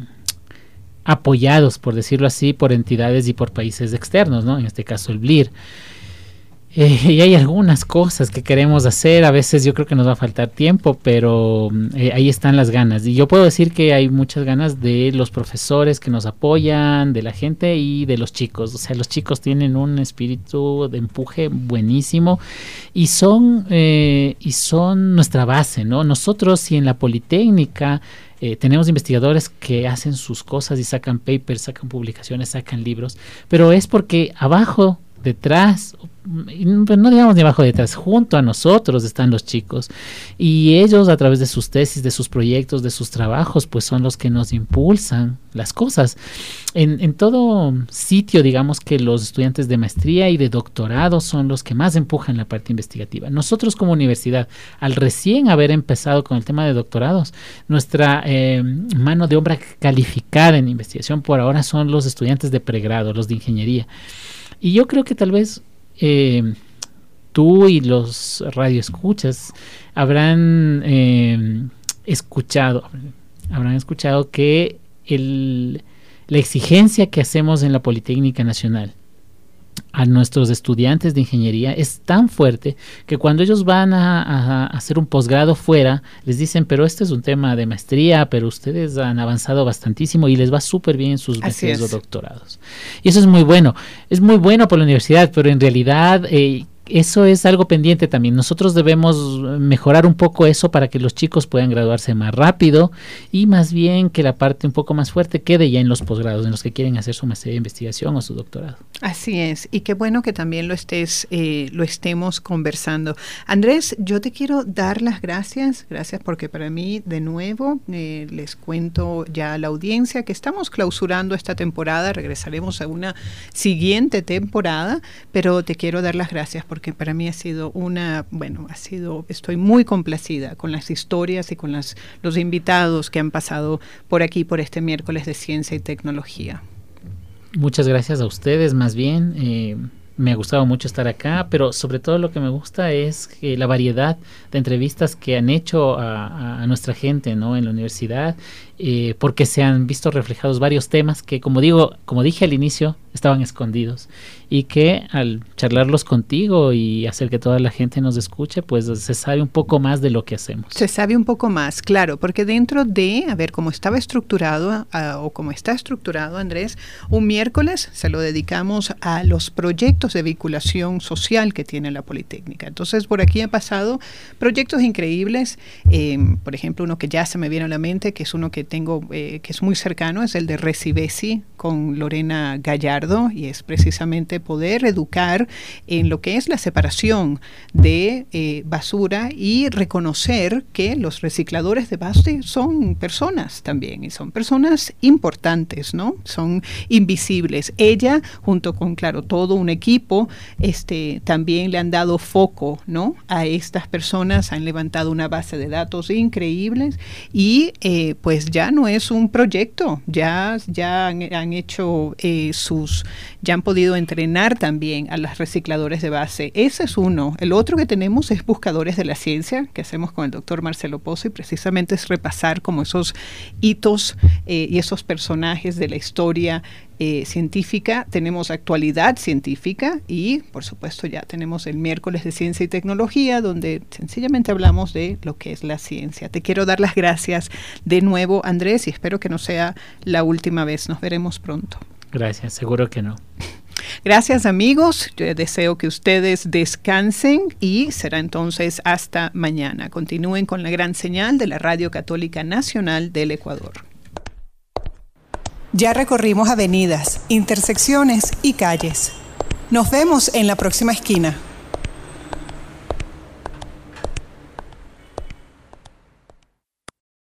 apoyados, por decirlo así, por entidades y por países externos, ¿no? En este caso el B L I R. Eh, y hay algunas cosas que queremos hacer, a veces yo creo que nos va a faltar tiempo, pero eh, ahí están las ganas. Y yo puedo decir que hay muchas ganas de los profesores que nos apoyan, de la gente y de los chicos. O sea, los chicos tienen un espíritu de empuje buenísimo y son, eh, y son nuestra base, ¿no? Nosotros, si en la Politécnica Eh, tenemos investigadores que hacen sus cosas y sacan papers, sacan publicaciones, sacan libros, pero es porque abajo, detrás, no digamos ni abajo, detrás, junto a nosotros están los chicos, y ellos a través de sus tesis, de sus proyectos, de sus trabajos, pues son los que nos impulsan las cosas. En, en todo sitio, digamos que los estudiantes de maestría y de doctorado son los que más empujan la parte investigativa. Nosotros como universidad, al recién haber empezado con el tema de doctorados, nuestra eh, mano de obra calificada en investigación por ahora son los estudiantes de pregrado, los de ingeniería. Y yo creo que tal vez eh, tú y los radioescuchas habrán eh, escuchado, habrán escuchado que el, la exigencia que hacemos en la Politécnica Nacional a nuestros estudiantes de ingeniería es tan fuerte que cuando ellos van a, a, a hacer un posgrado fuera, les dicen, pero este es un tema de maestría, pero ustedes han avanzado bastantísimo y les va súper bien en sus maestrías o doctorados. Y eso es muy bueno. Es muy bueno por la universidad, pero en realidad eh, eso es algo pendiente también. Nosotros debemos mejorar un poco eso para que los chicos puedan graduarse más rápido y más bien que la parte un poco más fuerte quede ya en los posgrados, en los que quieren hacer su maestría de investigación o su doctorado. Así es, y qué bueno que también lo estés, eh, lo estemos conversando. Andrés, yo te quiero dar las gracias, gracias porque para mí, de nuevo, eh, les cuento ya a la audiencia que estamos clausurando esta temporada, regresaremos a una siguiente temporada, pero te quiero dar las gracias por porque para mí ha sido una, bueno, ha sido, estoy muy complacida con las historias y con las, los invitados que han pasado por aquí, por este miércoles de Ciencia y Tecnología. Muchas gracias a ustedes, más bien, eh, me ha gustado mucho estar acá, pero sobre todo lo que me gusta es que la variedad de entrevistas que han hecho a, a nuestra gente, ¿no?, en la universidad, eh, porque se han visto reflejados varios temas que, como digo, como dije al inicio, estaban escondidos y que al charlarlos contigo y hacer que toda la gente nos escuche, pues se sabe un poco más de lo que hacemos. Se sabe un poco más, claro, porque dentro de, a ver, cómo estaba estructurado uh, o cómo está estructurado, Andrés, un miércoles se lo dedicamos a los proyectos de vinculación social que tiene la Politécnica. Entonces, por aquí han pasado proyectos increíbles, eh, por ejemplo, uno que ya se me viene a la mente, que es uno que tengo, eh, que es muy cercano, es el de Recibesi con Lorena Gallardo, y es precisamente poder educar en lo que es la separación de eh, basura y reconocer que los recicladores de base son personas también, y son personas importantes, ¿no? Son invisibles. Ella, junto con, claro, todo un equipo, este, también le han dado foco, ¿no?, a estas personas, han levantado una base de datos increíbles y eh, pues ya no es un proyecto, ya, ya han, han hecho eh, sus, ya han podido entrenar también a los recicladores de base. Ese es uno. El otro que tenemos es Buscadores de la Ciencia, que hacemos con el doctor Marcelo Pozo, y precisamente es repasar como esos hitos eh, y esos personajes de la historia Eh, científica. Tenemos actualidad científica y, por supuesto, ya tenemos el miércoles de Ciencia y Tecnología, donde sencillamente hablamos de lo que es la ciencia. Te quiero dar las gracias de nuevo, Andrés, y espero que no sea la última vez. Nos veremos pronto. Gracias, seguro que no. Gracias, amigos. Yo deseo que ustedes descansen y será entonces hasta mañana. Continúen con la gran señal de la Radio Católica Nacional del Ecuador. Ya recorrimos avenidas, intersecciones y calles. Nos vemos en la próxima esquina.